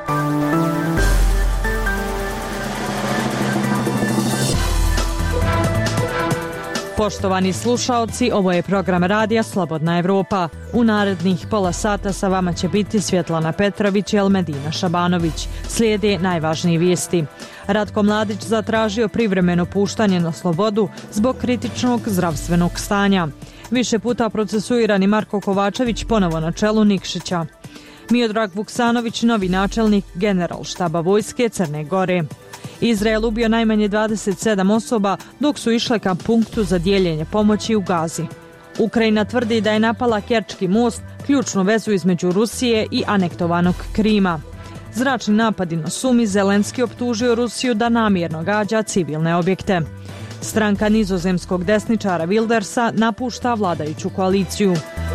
Poštovani slušaoci, ovo je program radija Slobodna Evropa. U narednih pola sata sa vama će biti Svjetlana Petrović i Elmedina Šabanović. Slijede najvažnije vijesti. Ratko Mladić zatražio privremeno puštanje na slobodu zbog kritičnog zdravstvenog stanja. Više puta procesuirani Marko Kovačević ponovo na čelu Nikšića. Miodrag Vuksanović, novi načelnik Generalštaba vojske Crne Gore. Izrael ubio najmanje 27 osoba dok su išle ka punktu za dijeljenje pomoći u Gazi. Ukrajina tvrdi da je napala Kerčki most, ključnu vezu između Rusije i anektovanog Krima. Zračni napadi na Sumi, Zelenski optužio Rusiju da namjerno gađa civilne objekte. Stranka nizozemskog desničara Wildersa napušta vladajuću koaliciju.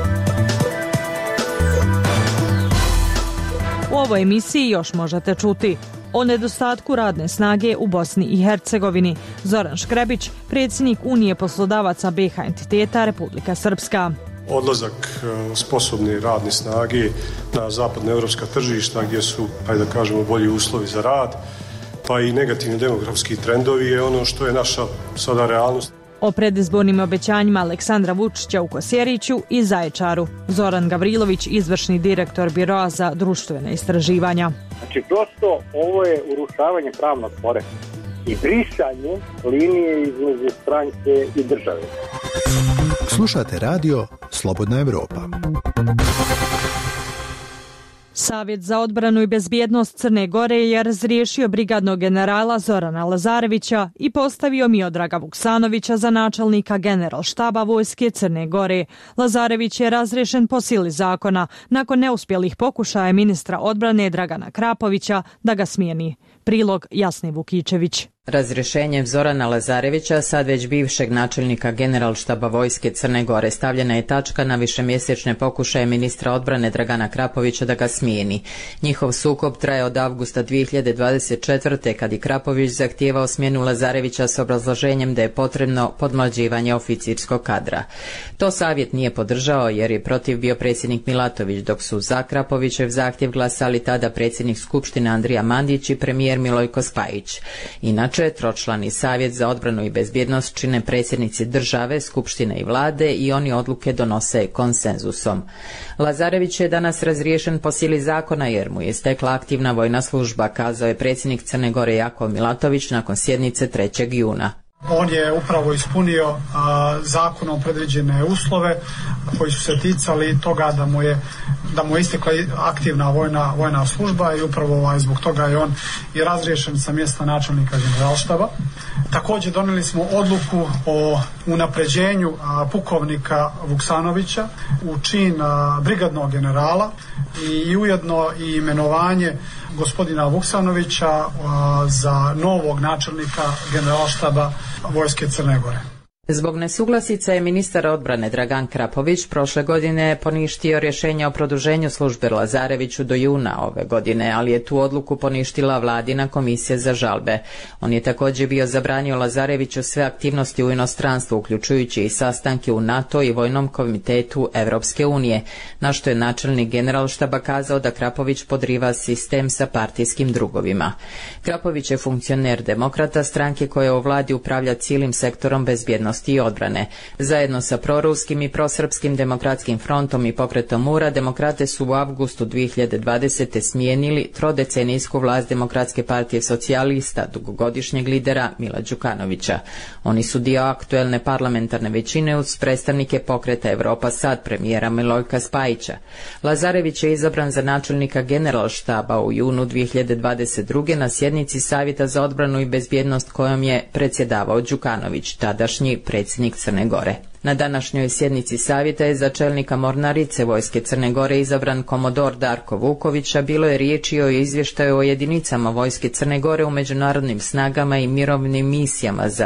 U ovoj emisiji još možete čuti o nedostatku radne snage u Bosni i Hercegovini. Zoran Škrebić, predsjednik Unije poslodavaca BiH entiteta Republika Srpska. Odlazak sposobne radne snage na zapadnoevropska tržišta gdje su, da kažemo, bolji uslovi za rad, pa i negativni demografski trendovi je ono što je naša sada realnost. O predizbornim obećanjima Aleksandra Vučića u Kosjeriću i Zaječaru. Zoran Gavrilović, izvršni direktor Biroa za društvena istraživanja. Znači, prosto ovo je urušavanje pravnog poretka i brisanje linije između stranke i države. Slušate radio Slobodna Evropa. Savjet za odbranu i bezbjednost Crne Gore je razriješio brigadnog generala Zorana Lazarevića i postavio Miodraga Vuksanovića za načelnika Generalštaba vojske Crne Gore. Lazarević je razriješen po sili zakona nakon neuspjelih pokušaja ministra odbrane Dragana Krapovića da ga smijeni. Prilog Jasni Vukičević. Razrješenjem Zorana Lazarevića, sad već bivšeg načelnika Generalštaba vojske Crne Gore, stavljena je tačka na višemjesečne pokušaje ministra odbrane Dragana Krapovića da ga smijeni. Njihov sukob traje od avgusta 2024. kad je Krapović zahtijevao smjenu Lazarevića s obrazloženjem da je potrebno podmlađivanje oficirskog kadra. To savjet nije podržao jer je protiv bio predsjednik Milatović, dok su za Krapovićev zahtjev glasali tada predsjednik Skupštine Andrija Mandić i premijer Milojko Spajić. Inače, tročlani savjet za odbranu i bezbjednost čine predsjednici države, skupštine i vlade i oni odluke donose konsenzusom. Lazarević je danas razriješen po sili zakona jer mu je stekla aktivna vojna služba, kazao je predsjednik Crne Gore Jakov Milatović nakon sjednice 3. juna. On je upravo ispunio zakonom predviđene uslove koji su se ticali toga da mu je istekla aktivna vojna služba i upravo zbog toga je on i razriješen sa mjesta načelnika Generalštaba. Također donijeli smo odluku o unapređenju pukovnika Vuksanovića u čin brigadnog generala i ujedno i imenovanje gospodina Vuksanovića za novog načelnika Generalštaba vojske Crne Gore. Zbog nesuglasica je ministar odbrane Dragan Krapović prošle godine poništio rješenje o produženju službe Lazareviću do juna ove godine, ali je tu odluku poništila vladina komisija za žalbe. On je također bio zabranio Lazareviću sve aktivnosti u inostranstvu, uključujući i sastanke u NATO i Vojnom komitetu Evropske unije, na što je načelnik Generalštaba kazao da Krapović podriva sistem sa partijskim drugovima. Krapović je funkcioner Demokrata, stranke koja u vladi upravlja cijelim sektorom bezbjednosti i odbrane. Zajedno sa proruskim i prosrpskim demokratskim frontom i pokretom Mura, demokrate su u avgustu 2020. smijenili trodecenijsku vlast Demokratske partije socijalista, dugogodišnjeg lidera Mila Đukanovića. Oni su dio aktuelne parlamentarne većine uz predstavnike pokreta Evropa Sad premijera Milojka Spajića. Lazarević je izabran za načelnika Generalštaba u junu 2022. na sjednici Savjeta za odbranu i bezbjednost kojom je predsjedavao Đukanović, tadašnji predsjednik Crne Gore. Na današnjoj sjednici savjeta je za čelnika mornarice vojske Crne Gore izabran komodor Darko Vuković, a bilo je riječi o izvještaju o jedinicama vojske Crne Gore u međunarodnim snagama i mirovnim misijama za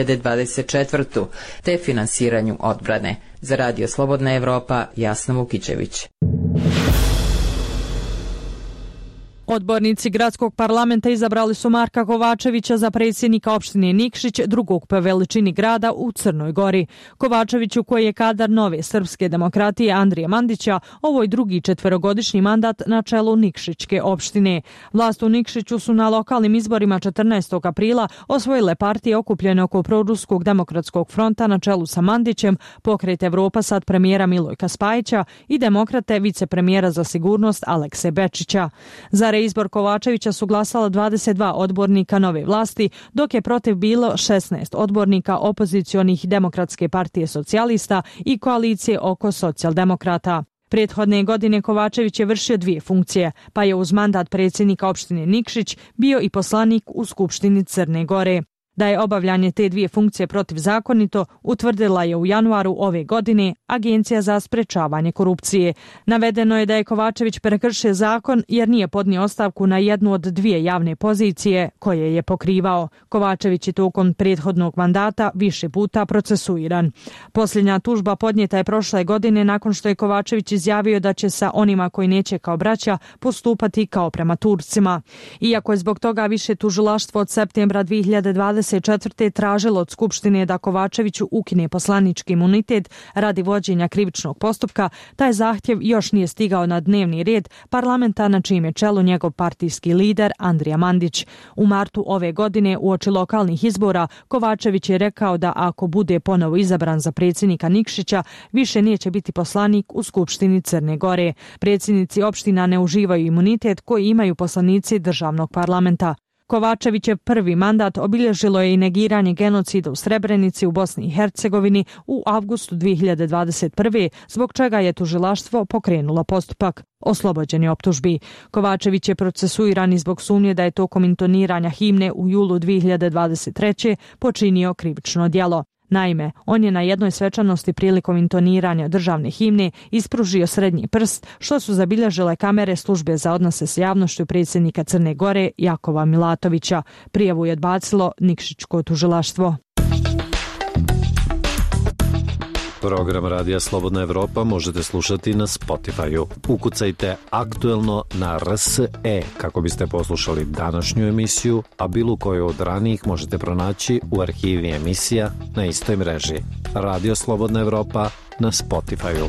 2024. te finansiranju odbrane. Za Radio Slobodna Evropa, Jasna Vukičević. Odbornici gradskog parlamenta izabrali su Marka Kovačevića za predsjednika opštine Nikšić, drugog po veličini grada u Crnoj Gori. Kovačeviću, koji je kadar Nove srpske demokratije Andrije Mandića, ovo je drugi četverogodišnji mandat na čelu Nikšićke opštine. Vlast u Nikšiću su na lokalnim izborima 14. aprila osvojile partije okupljene oko Proruskog demokratskog fronta na čelu sa Mandićem, Pokret Evropa sad premijera Milojka Spajića i Demokrate vicepremijera za sigurnost Alekse Bečića. Za reizbor Kovačevića su glasala 22 odbornika nove vlasti, dok je protiv bilo 16 odbornika opozicionih Demokratske partije socijalista i koalicije oko socijaldemokrata. Prethodne godine Kovačević je vršio dvije funkcije, pa je uz mandat predsjednika opštine Nikšić bio i poslanik u Skupštini Crne Gore. Da je obavljanje te dvije funkcije protivzakonito, utvrdila je u januaru ove godine Agencija za sprečavanje korupcije. Navedeno je da je Kovačević prekršio zakon jer nije podnio ostavku na jednu od dvije javne pozicije koje je pokrivao. Kovačević je tokom prethodnog mandata više puta procesuiran. Posljednja tužba podnijeta je prošle godine nakon što je Kovačević izjavio da će sa onima koji neće kao braća postupati kao prema Turcima. Iako je zbog toga više tužilaštvo od septembra 2024. tražilo od Skupštine da Kovačeviću ukine poslanički imunitet radi vođenja krivičnog postupka, taj zahtjev još nije stigao na dnevni red parlamenta na čijem je čelu njegov partijski lider Andrija Mandić. U martu ove godine uoči lokalnih izbora Kovačević je rekao da ako bude ponovo izabran za predsjednika Nikšića, više neće biti poslanik u Skupštini Crne Gore. Predsjednici opština ne uživaju imunitet koji imaju poslanici državnog parlamenta. Kovačevićev prvi mandat obilježilo je i negiranje genocida u Srebrenici u Bosni i Hercegovini u avgustu 2021. zbog čega je tužilaštvo pokrenulo postupak. Oslobođen je optužbi. Kovačević je procesuiran zbog sumnje da je tokom intoniranja himne u julu 2023. počinio krivično djelo. Naime, on je na jednoj svečanosti prilikom intoniranja državne himne ispružio srednji prst, što su zabilježile kamere službe za odnose s javnošću predsjednika Crne Gore Jakova Milatovića. Prijavu je odbacilo Nikšićko tužilaštvo. Program Radija Slobodna Evropa možete slušati na Spotify-u. Ukucajte aktuelno na RSE kako biste poslušali današnju emisiju, a bilo koju od ranijih možete pronaći u arhivi emisija na istoj mreži. Radio Slobodna Evropa na Spotify-u.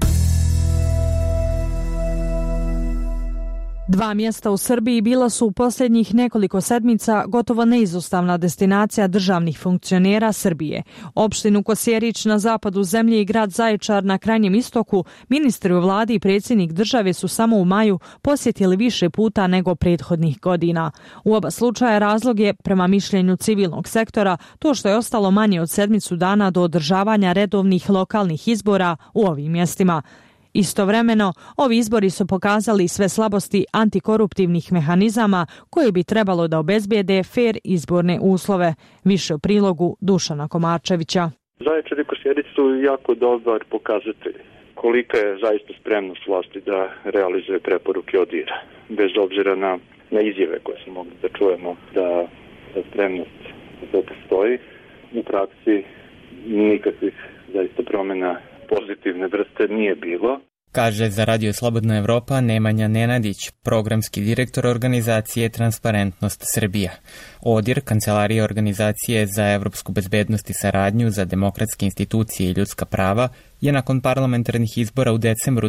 Dva mjesta u Srbiji bila su u posljednjih nekoliko sedmica gotovo neizostavna destinacija državnih funkcionera Srbije. Opštinu Kosjerić na zapadu zemlje i grad Zaječar na krajnjem istoku ministri u vladi i predsjednik države su samo u maju posjetili više puta nego prethodnih godina. U oba slučaja razlog je, prema mišljenju civilnog sektora, to što je ostalo manje od sedmicu dana do održavanja redovnih lokalnih izbora u ovim mjestima. Istovremeno, ovi izbori su pokazali sve slabosti antikoruptivnih mehanizama koje bi trebalo da obezbijede fer izborne uslove. Više u prilogu Dušana Komarčevića. Zaječar i Kosjerić su jako dobar pokazatelj kolika je zaista spremnost vlasti da realizuje preporuke ODIHR-a. Bez obzira na izjave koje smo mogli da čujemo da spremnost to postoji, u praksi nikakvih zaista promjena pozitivne vrste nije bilo. Kaže za Radio Slobodna Evropa Nemanja Nenadić, programski direktor organizacije Transparentnost Srbija. ODIHR, Kancelarija organizacije za evropsku bezbednost i saradnju za demokratske institucije i ljudska prava, je nakon parlamentarnih izbora u decembru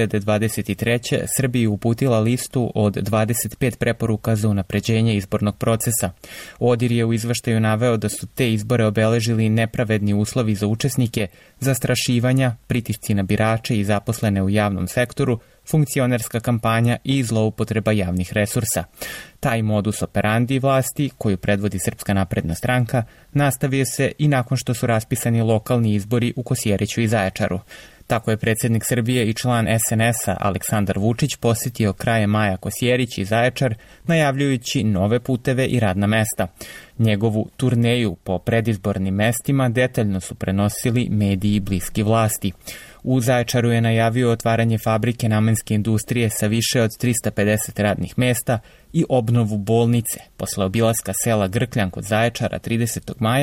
2023. Srbiji uputila listu od 25 preporuka za unapređenje izbornog procesa. ODIHR je u izveštaju naveo da su te izbore obeležili nepravedni uslovi za učesnike, zastrašivanja, pritisci na birače i zaposlene u javnom sektoru, funkcionerska kampanja i zloupotreba javnih resursa. Taj modus operandi vlasti, koju predvodi Srpska napredna stranka, nastavio se i nakon što su raspisani lokalni izbori u Kosjeriću i Zaječaru. Tako je predsjednik Srbije i član SNS-a Aleksandar Vučić posjetio krajem maja Kosjerić i Zaječar, najavljujući nove puteve i radna mesta. Njegovu turneju po predizbornim mestima detaljno su prenosili mediji bliski vlasti. U Zaječaru je najavio otvaranje fabrike namenske industrije sa više od 350 radnih mesta i obnovu bolnice. Posle obilaska sela Grkljan kod Zaječara 30. maja,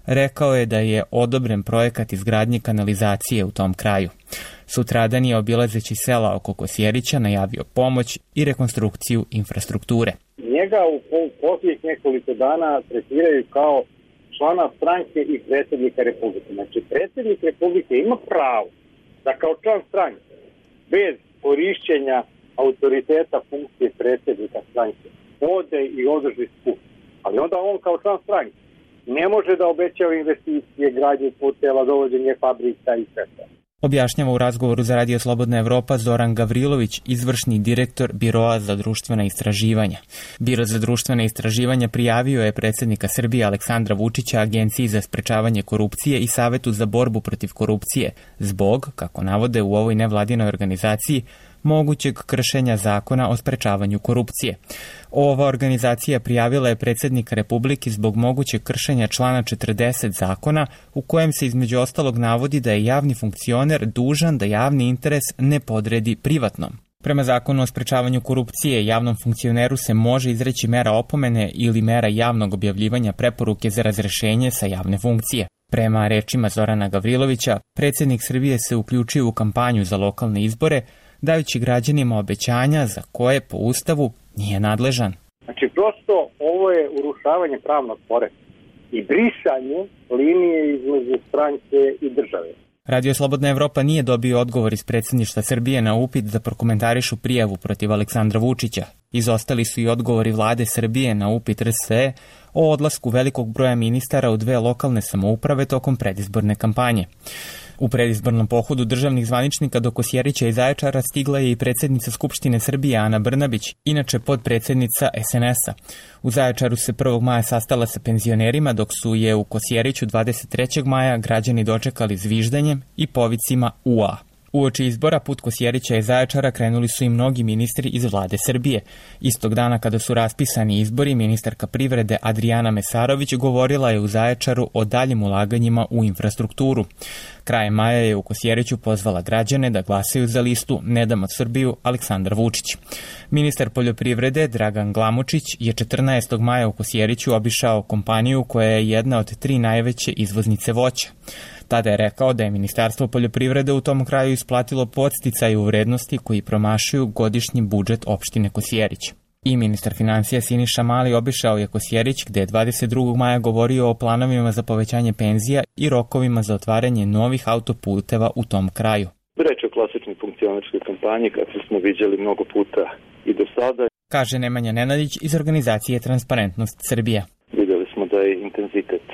rekao je da je odobren projekat izgradnje kanalizacije u tom kraju. Sutradan je, obilazeći sela oko Kosjerića, najavio pomoć i rekonstrukciju infrastrukture. Njega u posljednjih nekoliko dana tretiraju kao člana stranke i predsjednika Republike. Znači, predsjednik Republike ima pravo da kao član stranke, bez korišćenja autoriteta funkcije predsjednika stranke, ode i održi skup. Ali onda on kao član stranke ne može da obećava investicije, gradnje puteva, dovođenje fabrika i sve. Objašnjava u razgovoru za Radio Slobodna Evropa Zoran Gavrilović, izvršni direktor Biroa za društvena istraživanja. Biro za društvena istraživanja prijavio je predsjednika Srbije Aleksandra Vučića Agenciji za sprečavanje korupcije i Savetu za borbu protiv korupcije zbog, kako navode u ovoj nevladinoj organizaciji, mogućeg kršenja zakona o sprečavanju korupcije. Ova organizacija prijavila je predsjednika Republike zbog mogućeg kršenja člana 40 zakona, u kojem se između ostalog navodi da je javni funkcioner dužan da javni interes ne podredi privatnom. Prema zakonu o sprečavanju korupcije, javnom funkcioneru se može izreći mera opomene ili mera javnog objavljivanja preporuke za razrešenje sa javne funkcije. Prema rečima Zorana Gavrilovića, predsjednik Srbije se uključio u kampanju za lokalne izbore, dajući građanima obećanja za koje po Ustavu nije nadležan. Znači, prosto ovo je urušavanje pravnog poretka i brisanje linije između stranke i države. Radio Slobodna Evropa nije dobio odgovor iz predsjedništva Srbije na upit da prokomentarišu prijavu protiv Aleksandra Vučića. Izostali su i odgovori vlade Srbije na upit RSE o odlasku velikog broja ministara u 2 lokalne samouprave tokom predizborne kampanje. U predizbornom pohodu državnih zvaničnika do Kosjerića i Zaječara stigla je i predsjednica Skupštine Srbije Ana Brnabić, inače podpredsjednica SNS-a. U Zaječaru se 1. maja sastala sa penzionerima, dok su je u Kosjeriću 23. maja građani dočekali zviždanjem i povicima UA. Uoči izbora put Kosjerića i Zaječara krenuli su i mnogi ministri iz vlade Srbije. Istog dana kada su raspisani izbori, ministarka privrede Adrijana Mesarović govorila je u Zaječaru o daljim ulaganjima u infrastrukturu. Krajem maja je u Kosjeriću pozvala građane da glasaju za listu Ne damo Srbiju Aleksandar Vučić. Ministar poljoprivrede Dragan Glamočić je 14. maja u Kosjeriću obišao kompaniju koja je jedna od 3 najveće izvoznice voća. Tada je rekao da je Ministarstvo poljoprivrede u tom kraju isplatilo podsticaje u vrednosti koji promašuju godišnji budžet opštine Kosjerić. I ministar financija Siniša Mali obišao je Kosjerić, gde je 22. maja govorio o planovima za povećanje penzija i rokovima za otvaranje novih autoputeva u tom kraju. Reč je o klasičnoj funkcionerskoj kampanji, kakvu smo viđali mnogo puta i do sada, kaže Nemanja Nenadić iz organizacije Transparentnost Srbija. Vidjeli smo da je intenzitet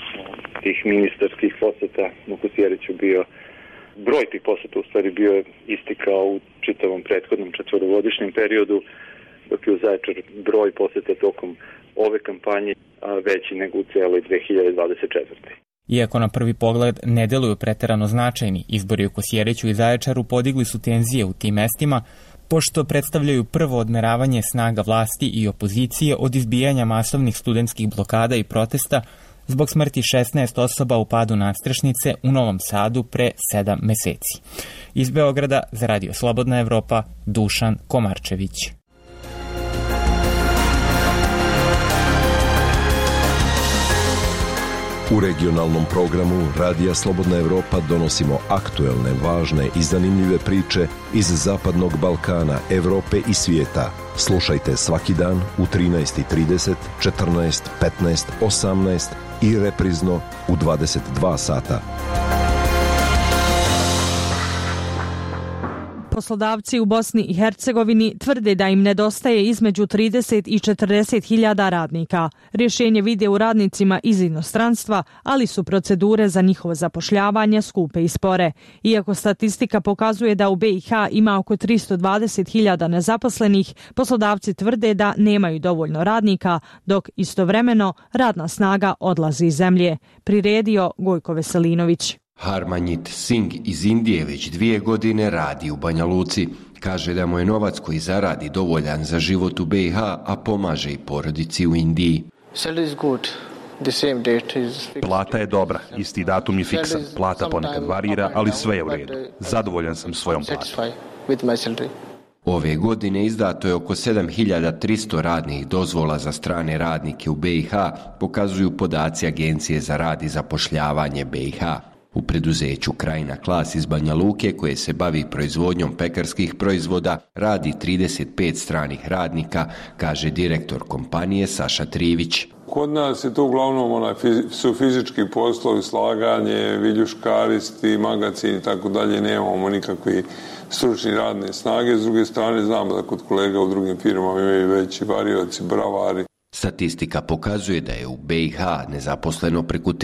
tih ministarskih poseta u Kosjeriću bio, broj tih poseta u stvari bio isti kao u čitavom prethodnom 4-godišnjem periodu, dok je u Zaječar broj poseta tokom ove kampanje veći nego u cijeloj 2024. Iako na prvi pogled ne deluju preterano značajni, izbori u Kosjeriću i Zaječaru podigli su tenzije u tim mestima, pošto predstavljaju prvo odmeravanje snaga vlasti i opozicije od izbijanja masovnih studentskih blokada i protesta zbog smrti 16 osoba u padu nadstrešnice u Novom Sadu pre 7 meseci. Iz Beograda za Radio Slobodna Evropa, Dušan Komarčević. U regionalnom programu Radija Slobodna Evropa donosimo aktuelne, važne i zanimljive priče iz Zapadnog Balkana, Evrope i svijeta. Slušajte svaki dan u 13:30, 14, 15, 18 i reprizno u 22 sata. Poslodavci u Bosni i Hercegovini tvrde da im nedostaje između 30 i 40 hiljada radnika. Rješenje vide u radnicima iz inostranstva, ali su procedure za njihovo zapošljavanje skupe i spore. Iako statistika pokazuje da u BiH ima oko 320 hiljada nezaposlenih, poslodavci tvrde da nemaju dovoljno radnika, dok istovremeno radna snaga odlazi iz zemlje. Priredio Gojko Veselinović. Harmanjit Singh iz Indije već 2 godine radi u Banja Luci. Kaže da mu je novac koji zaradi dovoljan za život u BiH, a pomaže i porodici u Indiji. Plata je dobra, isti datum je fiksan. Plata ponekad varira, ali sve je u redu. Zadovoljan sam svojom platom. Ove godine izdato je oko 7300 radnih dozvola za strane radnike u BiH, pokazuju podaci Agencije za rad i zapošljavanje BiH. U preduzeću Krajina Klas iz Banja Luke, koje se bavi proizvodnjom pekarskih proizvoda, radi 35 stranih radnika, kaže direktor kompanije Saša Trivić. Kod nas je to uglavnom su fizički poslovi, slaganje, viljuškaristi, magacin i tako dalje, nemamo nikakvi stručni radne snage. S druge strane, znamo da kod kolega u drugim firmama imaju veći varioci, bravari. Statistika pokazuje da je u BiH nezaposleno preko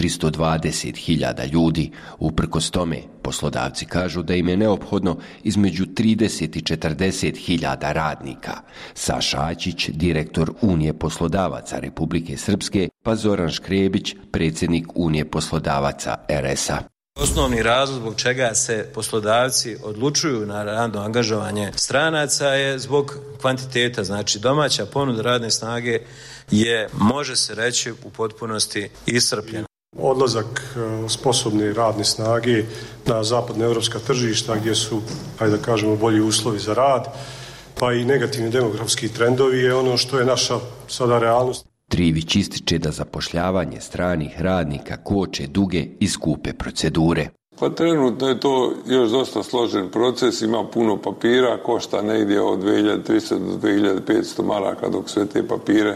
320.000 ljudi. Uprkos tome, poslodavci kažu da im je neophodno između 30 i 40.000 radnika. Saša Ačić, direktor Unije poslodavaca Republike Srpske, pa Zoran Škrebić, predsjednik Unije poslodavaca RS-a. Osnovni razlog zbog čega se poslodavci odlučuju na radno angažovanje stranaca je zbog kvantiteta, znači domaća ponuda radne snage je, može se reći, u potpunosti iscrpljena. Odlazak sposobne radne snage na zapadne evropska tržišta gdje su, ajde da kažemo, bolji uslovi za rad, pa i negativni demografski trendovi je ono što je naša sada realnost. Trivić ističe da zapošljavanje stranih radnika koče duge i skupe procedure. Pa trenutno je to još dosta složen proces, ima puno papira, košta negdje od 2300 do 2500 maraka dok sve te papire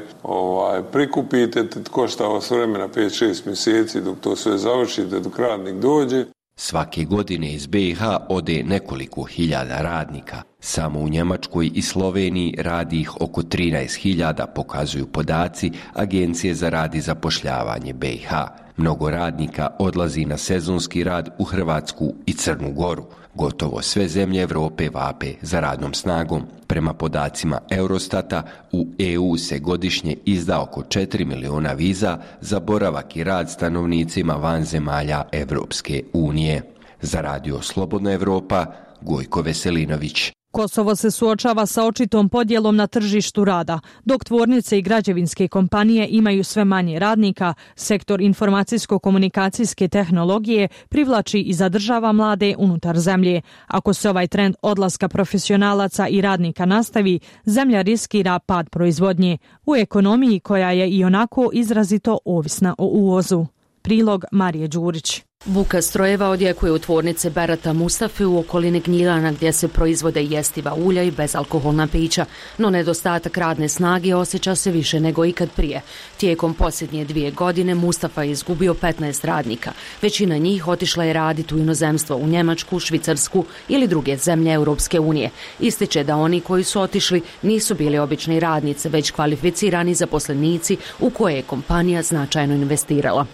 prikupite, košta s vremena 5-6 mjeseci dok to sve završite, dok radnik dođe. Svake godine iz BiH ode nekoliko hiljada radnika. Samo u Njemačkoj i Sloveniji radi ih oko 13.000, pokazuju podaci Agencije za rad i zapošljavanje BiH. Mnogo radnika odlazi na sezonski rad u Hrvatsku i Crnu Goru. Gotovo sve zemlje Europe vape za radnom snagom. Prema podacima Eurostata, u EU se godišnje izda oko 4 miliona viza za boravak i rad stanovnicima van zemalja Evropske unije. Za Radio Slobodna Evropa, Gojko Veselinović. Kosovo se suočava sa očitom podjelom na tržištu rada. Dok tvornice i građevinske kompanije imaju sve manje radnika, sektor informacijsko-komunikacijske tehnologije privlači i zadržava mlade unutar zemlje. Ako se ovaj trend odlaska profesionalaca i radnika nastavi, zemlja riskira pad proizvodnje u ekonomiji koja je i onako izrazito ovisna o uvozu. Prilog Marije Đurić. Buka strojeva odjekuje u tvornice Berata Mustafe u okolini Gnjilana gdje se proizvode jestiva ulja i bezalkoholna pića, no nedostatak radne snage osjeća se više nego ikad prije. Tijekom posljednje 2 godine Mustafa je izgubio 15 radnika. Većina njih otišla je raditi u inozemstvo, u Njemačku, Švicarsku ili druge zemlje Europske unije. Ističe da oni koji su otišli nisu bili obični radnici, već kvalificirani zaposlenici u koje je kompanija značajno investirala.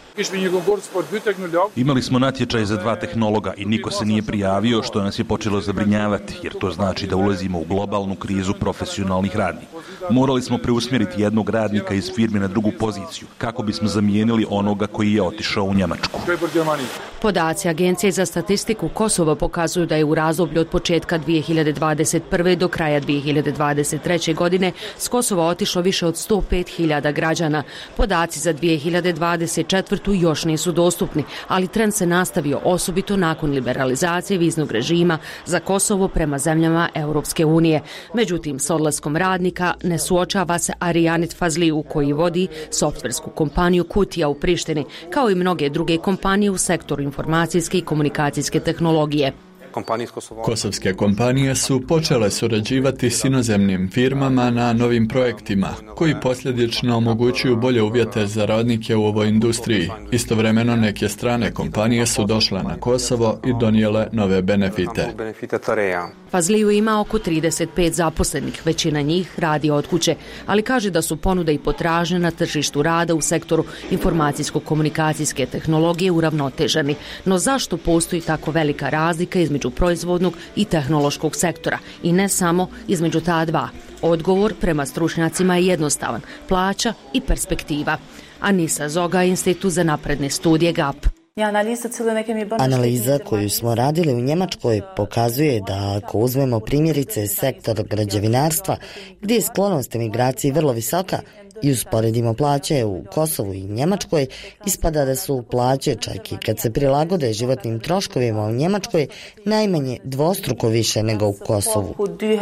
Imali smo natječaj za 2 tehnologa i niko se nije prijavio, što nas je počelo zabrinjavati, jer to znači da ulazimo u globalnu krizu profesionalnih radnika. Morali smo preusmjeriti jednog radnika iz firme na drugu poziciju, kako bismo zamijenili onoga koji je otišao u Njemačku. Podaci Agencije za statistiku Kosova pokazuju da je u razdoblju od početka 2021. do kraja 2023. godine s Kosova otišlo više od 105.000 građana. Podaci za 2024. još nisu dostupni, ali trend se nastavio osobito nakon liberalizacije viznog režima za Kosovo prema zemljama Europske unije. Međutim, s odlaskom radnika ne suočava se Arijanit Fazliju koji vodi softversku kompaniju Kutija u Prištini, kao i mnoge druge kompanije u sektoru informacijske i komunikacijske tehnologije. Kosovske kompanije su počele surađivati s inozemnim firmama na novim projektima, koji posljedično omogućuju bolje uvjete za radnike u ovoj industriji. Istovremeno neke strane kompanije su došle na Kosovo i donijele nove benefite. Fazliju ima oko 35 zaposlenih, većina njih radi od kuće, ali kaže da su ponuda i potražnja na tržištu rada u sektoru informacijsko-komunikacijske tehnologije uravnoteženi. No zašto postoji tako velika razlika između proizvodnog i tehnološkog sektora i ne samo između ta dva? Odgovor prema stručnjacima je jednostavan: plaća i perspektiva. Anisa Zoga, Institut za napredne studije GAP. Analiza koju smo radili u Njemačkoj pokazuje da ako uzmemo primjerice sektor građevinarstva, gdje je sklonost emigraciji vrlo visoka, i usporedimo plaće u Kosovu i Njemačkoj, ispada da su plaće, čak i kad se prilagode životnim troškovima u Njemačkoj, najmanje dvostruko više nego u Kosovu.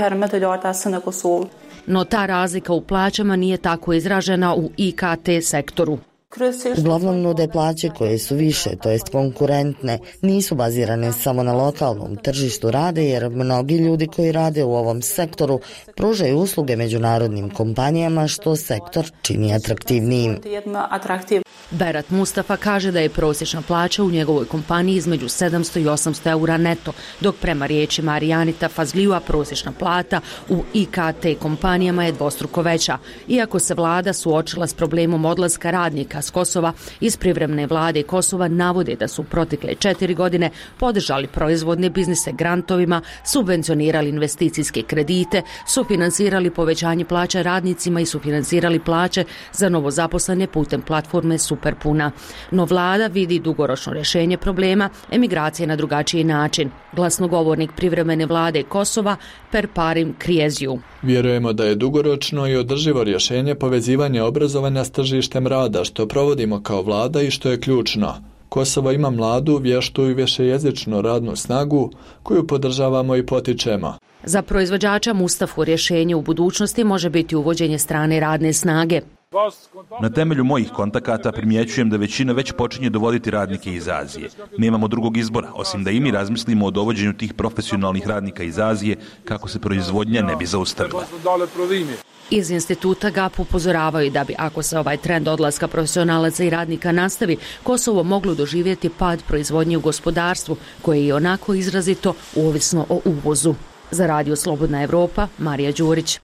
No ta razlika u plaćama nije tako izražena u IKT sektoru. Uglavnom nude plaće koje su više, to jest konkurentne, nisu bazirane samo na lokalnom tržištu rada, jer mnogi ljudi koji rade u ovom sektoru pružaju usluge međunarodnim kompanijama, što sektor čini atraktivnijim. Berat Mustafa kaže da je prosječna plaća u njegovoj kompaniji između 700 i 800 eura neto, dok prema riječima Arijanita Fazlijua prosječna plata u IKT kompanijama je dvostruko veća. Iako se vlada suočila s problemom odlaska radnika s Kosova, iz privremene vlade Kosova navode da su protekle 4 godine podržali proizvodne biznise grantovima, subvencionirali investicijske kredite, sufinansirali povećanje plaća radnicima i sufinansirali plaće za novozaposlene putem platforme Superpuna. No vlada vidi dugoročno rješenje problema emigracije na drugačiji način. Glasnogovornik privremene vlade Kosova Perparim Krieziju. Vjerujemo da je dugoročno i održivo rješenje povezivanje obrazovanja s tržištem rada, što provodimo kao vlada i što je ključno. Kosovo ima mladu, vještu i višejezičnu radnu snagu koju podržavamo i potičemo. Za proizvođača Mustafu rješenje u budućnosti može biti uvođenje strane radne snage. Na temelju mojih kontakata primjećujem da većina već počinje dovoditi radnike iz Azije. Nemamo drugog izbora, osim da i mi razmislimo o dovođenju tih profesionalnih radnika iz Azije kako se proizvodnja ne bi zaustavila. Iz instituta GAP upozoravaju da bi, ako se ovaj trend odlaska profesionalaca i radnika nastavi, Kosovo moglo doživjeti pad proizvodnje u gospodarstvu, koje je onako izrazito ovisno o uvozu. Za Radio Slobodna Evropa, Marija Đurić.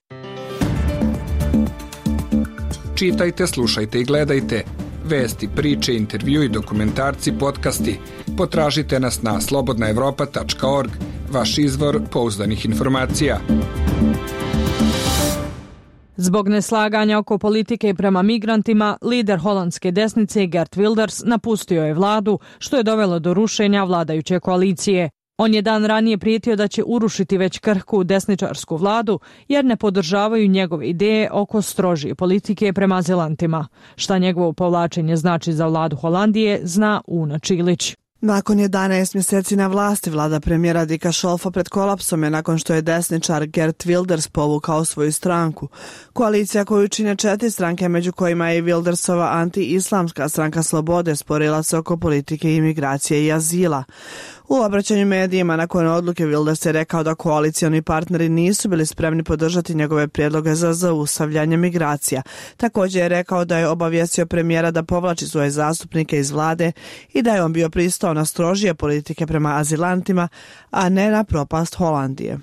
Čitajte, slušajte i gledajte. Vesti, priče, intervju i dokumentarci, podcasti. Potražite nas na slobodnaevropa.org, vaš izvor pouzdanih informacija. Zbog neslaganja oko politike prema migrantima, lider holandske desnice Geert Wilders napustio je vladu, što je dovelo do rušenja vladajuće koalicije. On je dan ranije prijetio da će urušiti već krhku desničarsku vladu jer ne podržavaju njegove ideje oko strožije politike prema azilantima. Šta njegovo povlačenje znači za vladu Holandije, zna Una Čilić. Nakon 11 mjeseci na vlasti, vlada premijera Dika Šolfa pred kolapsom je nakon što je desničar Geert Wilders povukao svoju stranku. Koalicija koju čine 4 stranke, među kojima je i Wildersova anti-islamska stranka Slobode, sporila se oko politike imigracije i azila. U obraćanju medijima nakon odluke Wilders je rekao da koalicioni partneri nisu bili spremni podržati njegove prijedloge za zaustavljanje migracija. Također je rekao da je obavijestio premijera da povlači svoje zastupnike iz vlade i da je on bio pristao na strožije politike prema azilantima, a ne na propast Holandije.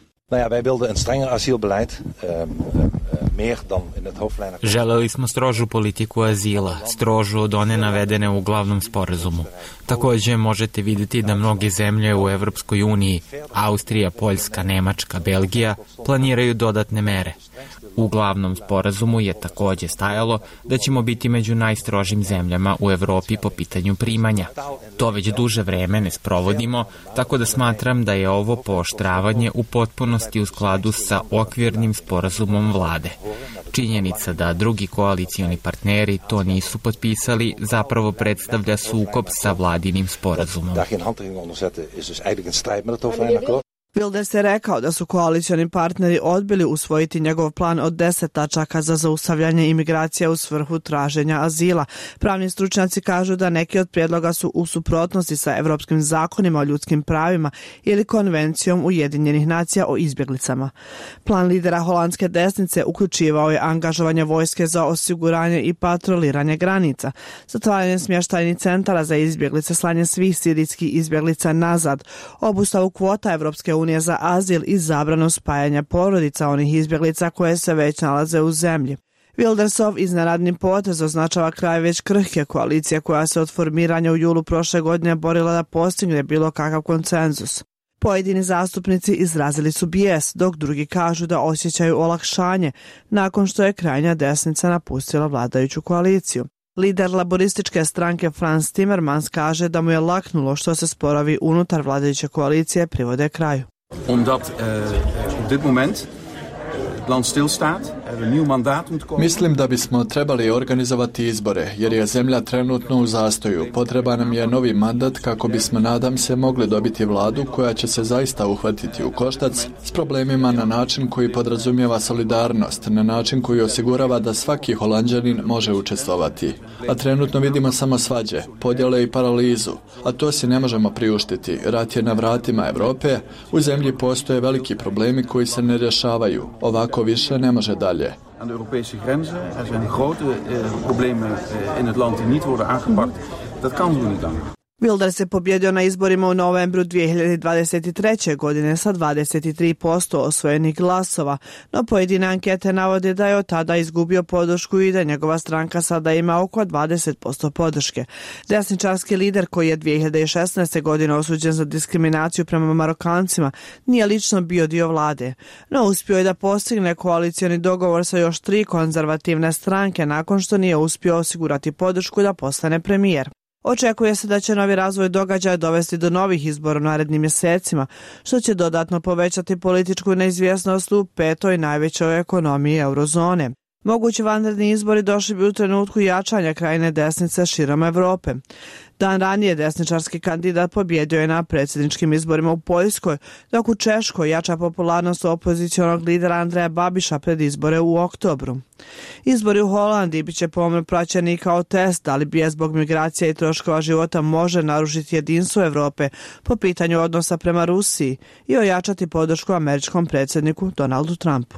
Želeli smo strožu politiku azila, strožu od one navedene u glavnom sporazumu. Također možete vidjeti da mnoge zemlje u Evropskoj uniji, Austrija, Poljska, Nemačka, Belgija, planiraju dodatne mere. U glavnom sporazumu je također stajalo da ćemo biti među najstrožim zemljama u Evropi po pitanju primanja. To već duže vreme ne sprovodimo, tako da smatram da je ovo pooštravanje u potpunosti u skladu sa okvirnim sporazumom vlade. Činjenica da drugi koalicioni partneri to nisu potpisali zapravo predstavlja sukob sa vladinim sporazumom. Wilders je rekao da su koalicioni partneri odbili usvojiti njegov plan od 10 tačaka za zaustavljanje imigracija u svrhu traženja azila. Pravni stručnjaci kažu da neki od prijedloga su u suprotnosti sa evropskim zakonima o ljudskim pravima ili konvencijom Ujedinjenih nacija o izbjeglicama. Plan lidera holandske desnice uključivao je angažovanje vojske za osiguranje i patroliranje granica, zatvaranje smještajnih centara za izbjeglice, slanje svih sirijskih izbjeglica nazad, obustavu kvota Evropske unije za azil i zabranu spajanja porodica onih izbjeglica koje se već nalaze u zemlji. Wildersov iznenadni potez označava kraj već krhke koalicije koja se od formiranja u julu prošle godine borila da postigne bilo kakav konsenzus. Pojedini zastupnici izrazili su bijes, dok drugi kažu da osjećaju olakšanje nakon što je krajnja desnica napustila vladajuću koaliciju. Lider laborističke stranke Frans Timmermans kaže da mu je laknulo što se sporovi unutar vladajuće koalicije privode kraju. Omdat op dit moment het land stilstaat Mislim da bismo trebali organizovati izbore, jer je zemlja trenutno u zastoju. Potreban nam je novi mandat kako bismo, nadam se, mogli dobiti vladu koja će se zaista uhvatiti u koštac s problemima na način koji podrazumijeva solidarnost, na način koji osigurava da svaki Holanđanin može učestvovati. A trenutno vidimo samo svađe, podjele i paralizu, a to si ne možemo priuštiti. Rat je na vratima Europe, u zemlji postoje veliki problemi koji se ne rješavaju. Ovako više ne može dalje. Aan de Europese grenzen. Er zijn grote problemen in het land die niet worden aangepakt. Dat kan zo niet langer. Wilders je pobjedio na izborima u novembru 2023. godine sa 23% osvojenih glasova, no pojedine ankete navode da je od tada izgubio podršku i da njegova stranka sada ima oko 20% podrške. Desničarski lider koji je 2016. godine osuđen za diskriminaciju prema Marokancima nije lično bio dio vlade, no uspio je da postigne koalicioni dogovor sa još 3 konzervativne stranke nakon što nije uspio osigurati podršku da postane premijer. Očekuje se da će novi razvoj događaja dovesti do novih izbora u narednim mjesecima, što će dodatno povećati političku neizvjesnost u 5. najvećoj ekonomiji eurozone. Mogući vanredni izbori došli bi u trenutku jačanja krajne desnice širom Europe. Dan ranije desničarski kandidat pobjedio je na predsjedničkim izborima u Poljskoj, dok u Češkoj jača popularnost opozicionog lidera Andreja Babiša pred izbore u oktobru. Izbori u Holandiji bit će pomno praćeni kao test da li bi zbog migracija i troškova života može narušiti jedinstvo Europe po pitanju odnosa prema Rusiji i ojačati podršku američkom predsjedniku Donaldu Trumpu.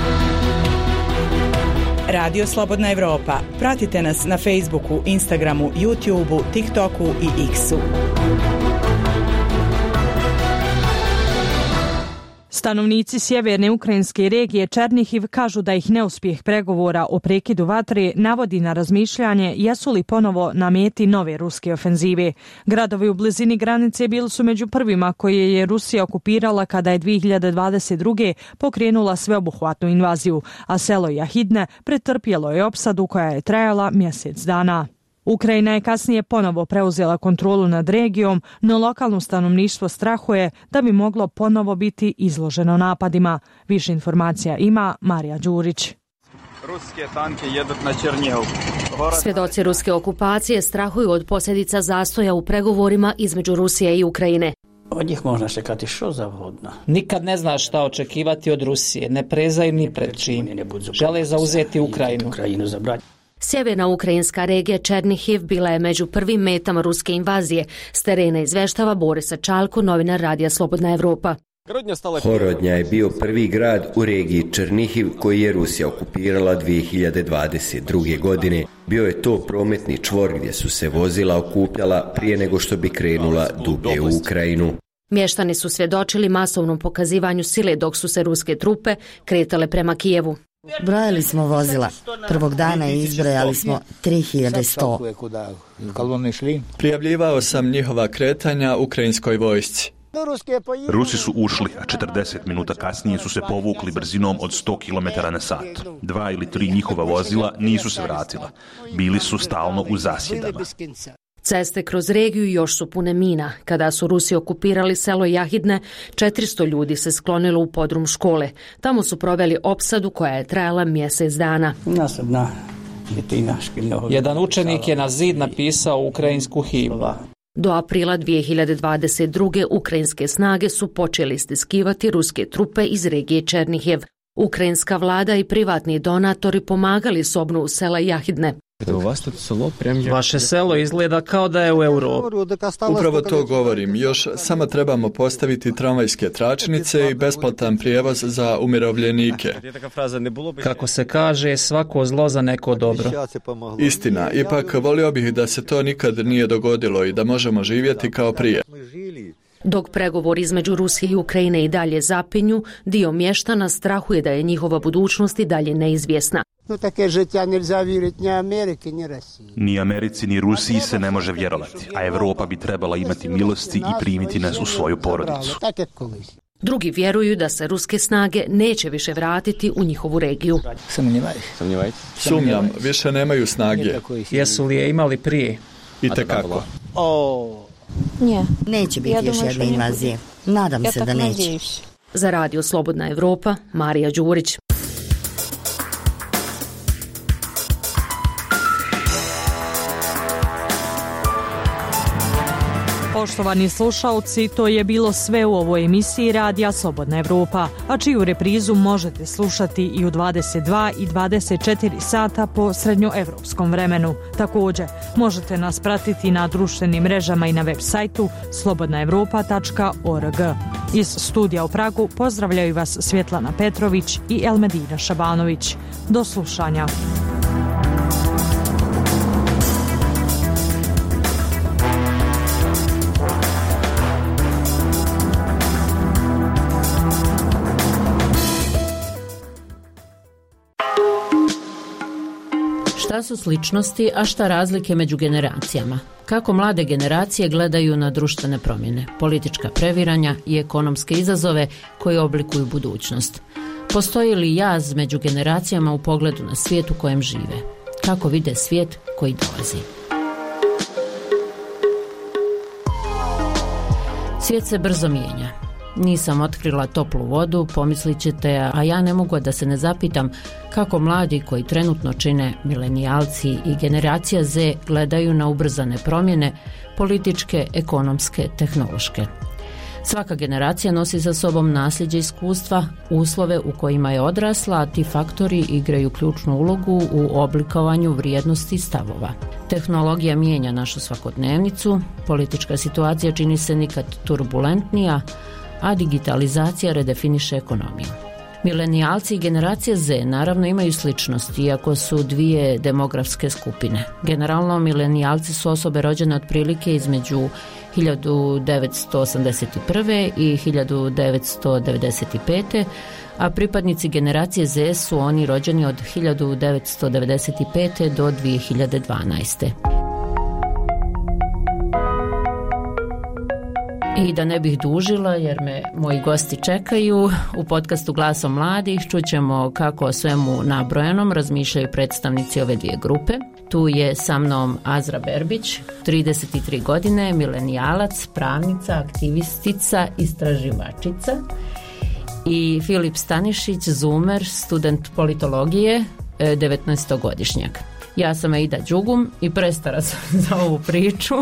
Radio Slobodna Evropa. Pratite nas na Facebooku, Instagramu, YouTubeu, TikToku i X-u. Stanovnici sjeverne ukrajinske regije Černihiv kažu da ih neuspjeh pregovora o prekidu vatre navodi na razmišljanje jesu li ponovo na meti nove ruske ofenzive. Gradovi u blizini granice bili su među prvima koje je Rusija okupirala kada je 2022. pokrenula sveobuhvatnu invaziju, a selo Jahidne pretrpjelo je opsadu koja je trajala mjesec dana. Ukrajina je kasnije ponovo preuzela kontrolu nad regijom, no lokalno stanovništvo strahuje da bi moglo ponovo biti izloženo napadima. Više informacija ima Marija Đurić. Ruske tanke jedu na Černihov. Svjedoci ruske okupacije strahuju od posljedica zastoja u pregovorima između Rusije i Ukrajine. Od njih možda čekati što zavodno. Nikad ne zna šta očekivati od Rusije, ne prezaju ni pred čim. Žele zauzeti Ukrajinu. Sjeverna ukrajinska regija Černihiv bila je među prvim metama ruske invazije. S terena izveštava Borisa Čalko, novinar Radija Slobodna Evropa. Horodnja je bio prvi grad u regiji Černihiv koji je Rusija okupirala 2022. godine. Bio je to prometni čvor gdje su se vozila okupljala prije nego što bi krenula dublje u Ukrajinu. Mještani su svjedočili masovnom pokazivanju sile dok su se ruske trupe kretale prema Kijevu. Brojali smo vozila. Prvog dana izbrojali smo 3100. Prijavljivao sam njihova kretanja ukrajinskoj vojsci. Rusi su ušli, a 40 minuta kasnije su se povukli brzinom od 100 km na sat. 2 ili 3 njihova vozila nisu se vratila. Bili su stalno u zasjedama. Ceste kroz regiju još su pune mina. Kada su Rusi okupirali selo Jahidne, 400 ljudi se sklonilo u podrum škole. Tamo su proveli opsadu koja je trajala mjesec dana. Jedan učenik je na zid napisao ukrajinsku himnu. Do aprila 2022. ukrajinske snage su počeli stiskivati ruske trupe iz regije Černihiv. Ukrajinska vlada i privatni donatori pomagali s obnovu sela Jahidne. Vaše selo izgleda kao da je u Europi. Upravo to govorim. Još samo trebamo postaviti tramvajske tračnice i besplatan prijevoz za umirovljenike. Kako se kaže, svako zlo za neko dobro. Istina, ipak volio bih da se to nikad nije dogodilo i da možemo živjeti kao prije. Dok pregovori između Rusije i Ukrajine i dalje zapinju, dio mještana strahuje da je njihova budućnost i dalje neizvjesna. Ni Americi ni Rusiji se ne može vjerovati, a Evropa bi trebala imati milosti i primiti nas u svoju porodicu. Drugi vjeruju da se ruske snage neće više vratiti u njihovu regiju. Sumnjam, više nemaju snage. Jesu li je imali prije? Itekako. Neće biti još jedne invazije. Nadam se da neće. Za Radio Slobodna Evropa, Marija Đurić. Poštovani slušalci, to je bilo sve u ovoj emisiji Radija Slobodna Evropa, a čiju reprizu možete slušati i u 22 i 24 sata po srednjoevropskom vremenu. Također, možete nas pratiti na društvenim mrežama i na web sajtu slobodnaevropa.org. Iz studija u Pragu pozdravljaju vas Svjetlana Petrović i Elmedina Šabanović. Do slušanja. Šta su sličnosti, a šta razlike među generacijama? Kako mlade generacije gledaju na društvene promjene, politička previranja i ekonomske izazove koji oblikuju budućnost? Postoji li jaz među generacijama u pogledu na svijet u kojem žive? Kako vide svijet koji dolazi? Svijet se brzo mijenja. Nisam otkrila toplu vodu, pomislit ćete, a ja ne mogu da se ne zapitam kako mladi koji trenutno čine milenijalci i generacija Z gledaju na ubrzane promjene, političke, ekonomske, tehnološke. Svaka generacija nosi sa sobom nasljeđe iskustva, uslove u kojima je odrasla, a ti faktori igraju ključnu ulogu u oblikovanju vrijednosti i stavova. Tehnologija mijenja našu svakodnevnicu, politička situacija čini se nikad turbulentnija, a digitalizacija redefiniše ekonomiju. Milenijalci i generacija Z naravno imaju sličnosti, iako su dvije demografske skupine. Generalno, milenijalci su osobe rođene otprilike između 1981. i 1995. a pripadnici generacije Z su oni rođeni od 1995. do 2012. I da ne bih dužila, jer me moji gosti čekaju, u podcastu Glasom mladih čućemo kako o svemu nabrojenom razmišljaju predstavnici ove dvije grupe. Tu je sa mnom Azra Berbić, 33 godine, milenijalac, pravnica, aktivistica, istraživačica, i Filip Stanišić, zoomer, student politologije, 19-godišnjak. Ja sam Aida Đugum i prestara sam za ovu priču.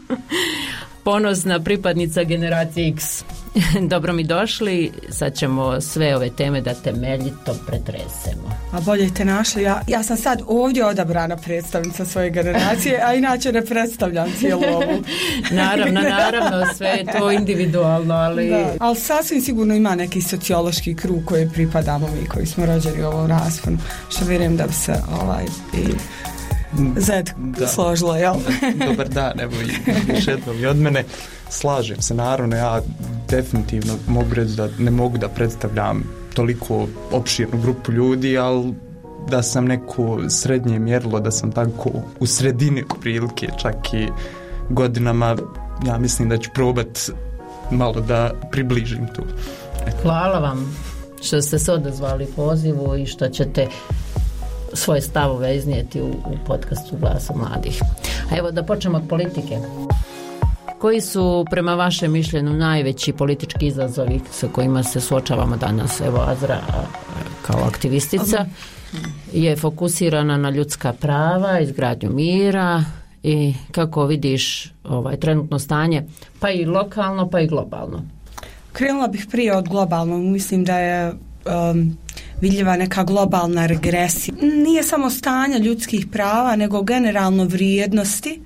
Ponosna pripadnica generacije X. Dobro mi došli, sad ćemo sve ove teme da temeljito pretresemo. A bolje te našli, ja sam sad ovdje odabrana predstavnica svoje generacije, a inače ne predstavljam cijelu ovu. Naravno, sve je to individualno, ali... Da, ali sasvim sigurno ima neki sociološki krug koji pripadamo mi, koji smo rođeni u ovom rasponu, što vjerujem da bi se i Zed složilo, jel? Dobar dan, evo još jednom i od mene. Slažem se, naravno, ja definitivno mogu reći da ne mogu da predstavljam toliko opširnu grupu ljudi, ali da sam neko srednje mjerilo, da sam tako u sredini prilike, čak i godinama, ja mislim da ću probat malo da približim tu. Hvala vam što ste se odazvali pozivu i što ćete svoje stavove iznijeti u podcastu Glasa mladih. A evo da počnemo od politike. Koji su prema vašem mišljenju najveći politički izazovi sa kojima se suočavamo danas? Evo, Azra kao aktivistica je fokusirana na ljudska prava, izgradnju mira, i kako vidiš trenutno stanje, pa i lokalno, pa i globalno? Krenula bih prije od globalnog. Mislim da je vidljiva neka globalna regresija. Nije samo stanje ljudskih prava, nego generalno vrijednosti.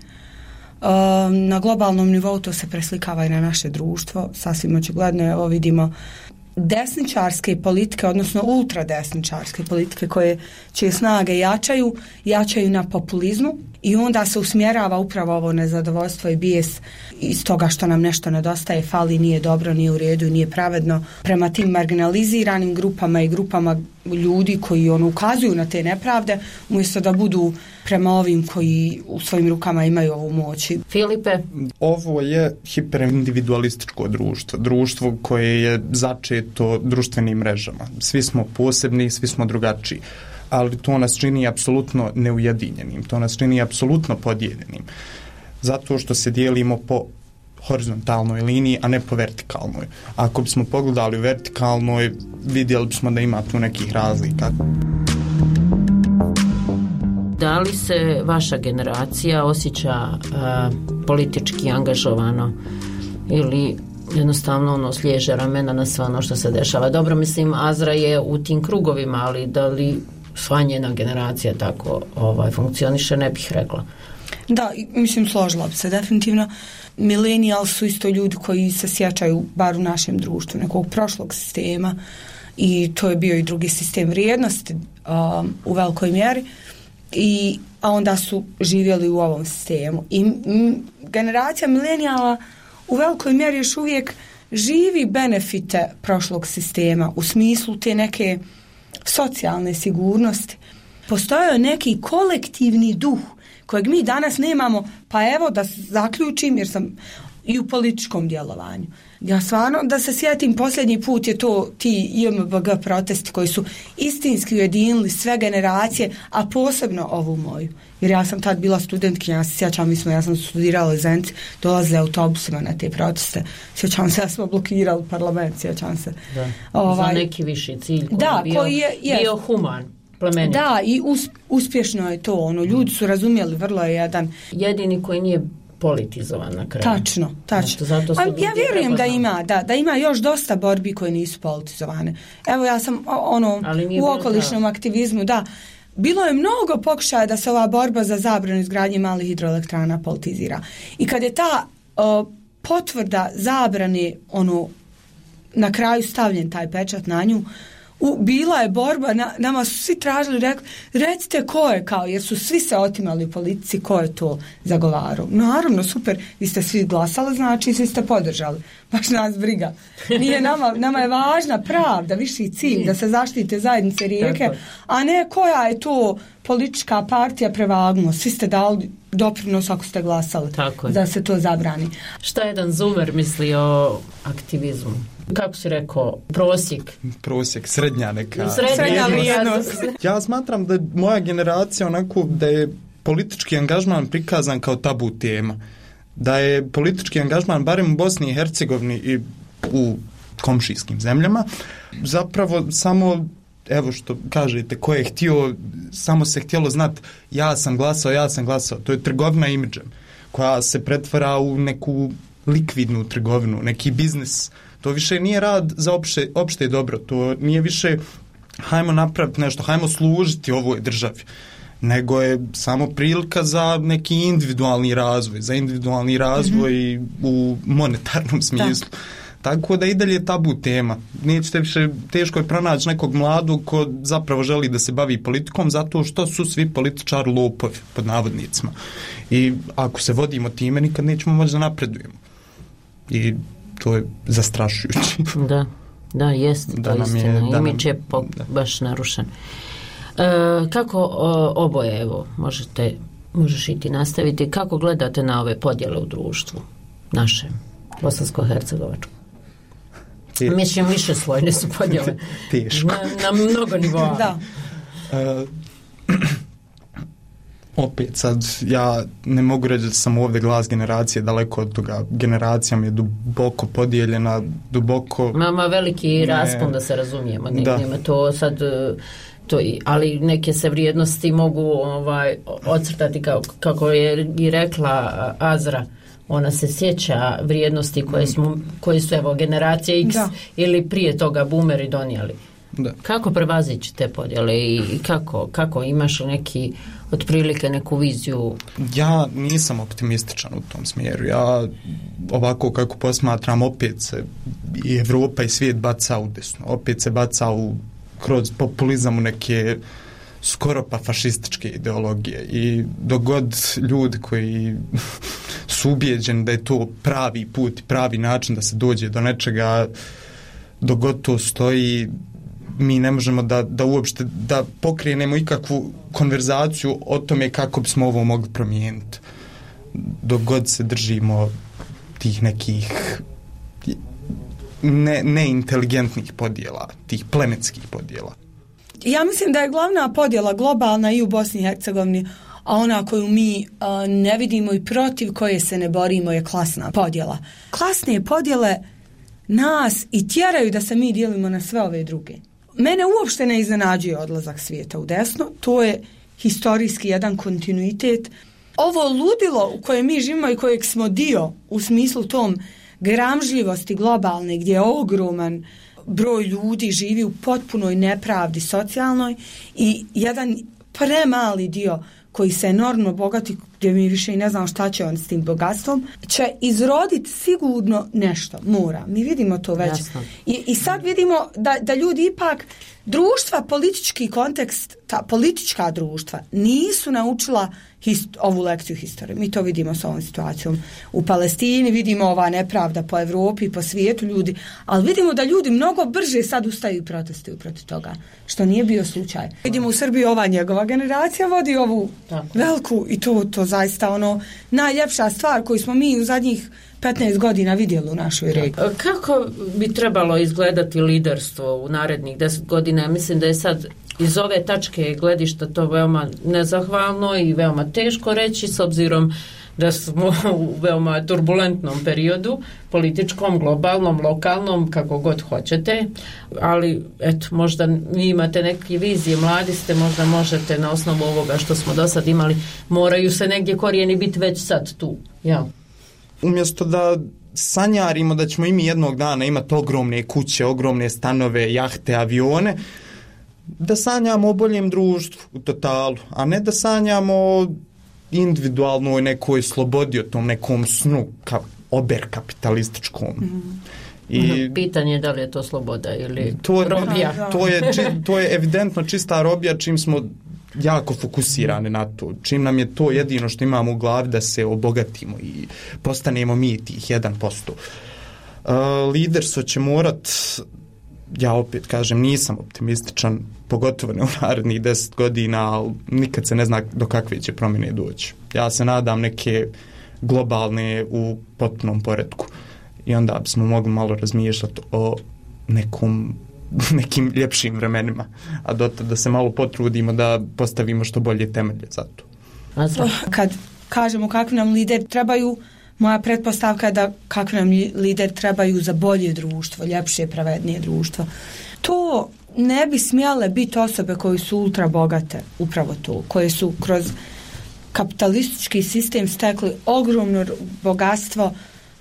Na globalnom nivou to se preslikava i na naše društvo. Sasvim očigledno, evo vidimo desničarske politike, odnosno ultradesničarske politike čije snage jačaju na populizmu, i onda se usmjerava upravo ovo nezadovoljstvo i bijes iz toga što nam nešto nedostaje, fali, nije dobro, nije u redu, nije pravedno prema tim marginaliziranim grupama i grupama ljudi koji ukazuju na te nepravde, umjesto da budu prema ovim koji u svojim rukama imaju ovu moć. Filipe? Ovo je hiperindividualističko društvo koje je začeto društvenim mrežama. Svi smo posebni, svi smo drugačiji, ali to nas čini apsolutno neujedinjenim, to nas čini apsolutno podijeljenim, zato što se dijelimo po horizontalnoj liniji, a ne po vertikalnoj. Ako bismo pogledali u vertikalnoj, vidjeli bismo da ima tu nekih razlika. Da li se vaša generacija osjeća politički angažovano ili jednostavno sliježe ramena na sve ono što se dešava. Dobro, mislim, Azra je u tim krugovima, ali da li sva njena generacija tako funkcioniše, ne bih rekla. Da, mislim, složila bi se definitivno. Milenijal su isto ljudi koji se sjećaju, bar u našem društvu, nekog prošlog sistema, i to je bio i drugi sistem vrijednosti u velikoj mjeri, a onda su živjeli u ovom sistemu. I generacija milenijala u velikoj mjeri još uvijek živi benefite prošlog sistema u smislu te neke socijalne sigurnosti. Postojao neki kolektivni duh kojeg mi danas nemamo, pa evo da zaključim, jer sam i u političkom djelovanju. Ja stvarno, da se sjetim, posljednji put je to ti JMBG protesti koji su istinski ujedinili sve generacije, a posebno ovu moju. Jer ja sam tad bila studentkinja, ja se sjećam, ja sam studirala u Zenci, dolazile autobusima na te proteste. Sjećam se, ja smo blokirali parlament, sjećam se. Za neki viši cilj koji je bio human. Plemenit. Da, i uspješno je to. Ljudi su razumjeli, vrlo je jedan... Jedini koji nije politizovan na kraju. Tačno. Ja vjerujem da ima još dosta borbi koje nisu politizovane. Evo, ja sam u okolišnom aktivizmu, da. Bilo je mnogo pokušaja da se ova borba za zabranu izgradnje malih hidroelektrana politizira. I kad je ta potvrda zabrane, na kraju stavljen taj pečat na nju, bila je borba, nama su svi tražili, recite ko je, jer su svi se otimali u politici, ko je to zagovarao. Naravno, super, vi ste svi glasali, znači svi ste podržali. Baš nas briga. Nije nama je važna pravda, viši cilj, da se zaštite zajednice Rijeke, a ne koja je to politička partija prevagnuo. Svi ste dali doprinos ako ste glasali da se to zabrani. Šta jedan Zumer misli o aktivizmu? Kako si rekao, prosjek, srednja neka. Srednja vrijednost. Ja smatram da je moja generacija onako da je politički angažman prikazan kao tabu tema. Da je politički angažman, barem u Bosni i Hercegovini i u komšijskim zemljama, zapravo samo, evo što kažete, ko je htio, samo se htjelo znati ja sam glasao. To je trgovina imidžem koja se pretvara u neku likvidnu trgovinu, neki biznis. To više nije rad za opšte dobro, to nije više hajmo napraviti nešto, hajmo služiti ovoj državi, nego je samo prilika za neki individualni razvoj, u monetarnom smislu. Tako da i dalje je tabu tema. Nećete više, teško je pronaći nekog mladog ko zapravo želi da se bavi politikom, zato što su svi političari lopovi, pod navodnicima. I ako se vodimo time, nikad nećemo moći da napredujemo. I to je zastrašujuće. Da, jest, to je istina. Imidž je baš narušen. Kako oboje, evo, možeš i ti nastaviti, kako gledate na ove podjele u društvu našem, bosansko-hercegovačkom? Mislim, više slojne su podjele. Teško. Na mnogo nivoa. Da. Opet sad, ja ne mogu reći da sam ovdje glas generacije, daleko od toga. Generacija mi je duboko podijeljena, duboko... Mama veliki raspon, da se razumijemo. Nema to sad... ali neke se vrijednosti mogu ocrtati kako je i rekla Azra. Ona se sjeća vrijednosti koje su evo generacije X ili prije toga boomeri donijeli. Da. Kako prevazići te podjele i kako imaš neki otprilike neku viziju? Ja nisam optimističan u tom smjeru. Ja ovako kako posmatram, opet se i Evropa i svijet baca u desno. Opet se baca kroz populizam u neke skoro pa fašističke ideologije. I dok god ljudi koji su ubijeđeni da je to pravi put, pravi način da se dođe do nečega, dok god to stoji, mi ne možemo da uopšte da pokrenemo ikakvu konverzaciju o tome kako bismo ovo mogli promijeniti. Dok god se držimo tih nekih neinteligentnih podjela, tih plemenskih podjela. Ja mislim da je glavna podjela globalna i u Bosni i Hercegovini, a ona koju mi ne vidimo i protiv koje se ne borimo je klasna podjela. Klasne podjele nas i tjeraju da se mi dijelimo na sve ove druge. Mene uopšte ne iznenađuje odlazak svijeta u desno, to je historijski jedan kontinuitet. ovo ludilo u kojem mi živimo i kojeg smo dio u smislu tom gramžljivosti globalne, gdje je ogroman broj ljudi živi u potpunoj nepravdi socijalnoj i jedan premali dio koji se enormno bogati, gdje mi više i ne znamo šta će on s tim bogatstvom, će izroditi sigurno nešto, mora. Mi vidimo to već. I sad vidimo da ljudi ipak, društva, politički kontekst, ta politička društva nisu naučila ovu lekciju historije. Mi to vidimo s ovom situacijom u Palestini, vidimo ova nepravda po Evropi i po svijetu ljudi, ali vidimo da ljudi mnogo brže sad ustaju i protestuju protiv toga, što nije bio slučaj. Vidimo u Srbiji ova njegova generacija vodi ovu veliku i to zaista ono najljepša stvar koju smo mi u zadnjih 15 godina vidjeli u našoj regiji. Kako bi trebalo izgledati liderstvo u narednih 10 godina? Ja mislim da je sad iz ove tačke gledišta to veoma nezahvalno i veoma teško reći, s obzirom da smo u veoma turbulentnom periodu, političkom, globalnom, lokalnom, kako god hoćete, ali eto, možda vi imate neke vizije, mladi ste, možda možete na osnovu ovoga što smo do sad imali, moraju se negdje korijeni biti već sad tu, ja. Umjesto da sanjarimo da ćemo i mi jednog dana imati ogromne kuće, ogromne stanove, jahte, avione, da sanjamo o boljem društvu u totalu, a ne da sanjamo individualnoj nekoj slobodi, o tom nekom snu oberkapitalističkom. I pitanje je da li je to sloboda ili robija. To je evidentno čista robija, čim smo jako fokusirani na to. Čim nam je to jedino što imamo u glavi da se obogatimo i postanemo mi tih 1%. Liderstvo će morat, ja opet kažem, nisam optimističan, pogotovo ne u narednih 10 godina, ali nikad se ne zna do kakve će promjene doći. Ja se nadam neke globalne u potpunom poretku i onda bismo mogli malo razmišljati o nekim ljepšim vremenima, a da se malo potrudimo da postavimo što bolje temelje za to. Kad kažemo kakvi nam lideri trebaju, moja pretpostavka je da kakvi nam lideri trebaju za bolje društvo, ljepše, pravednije društvo. To ne bi smjele biti osobe koje su ultra bogate, upravo to, koje su kroz kapitalistički sistem stekli ogromno bogatstvo,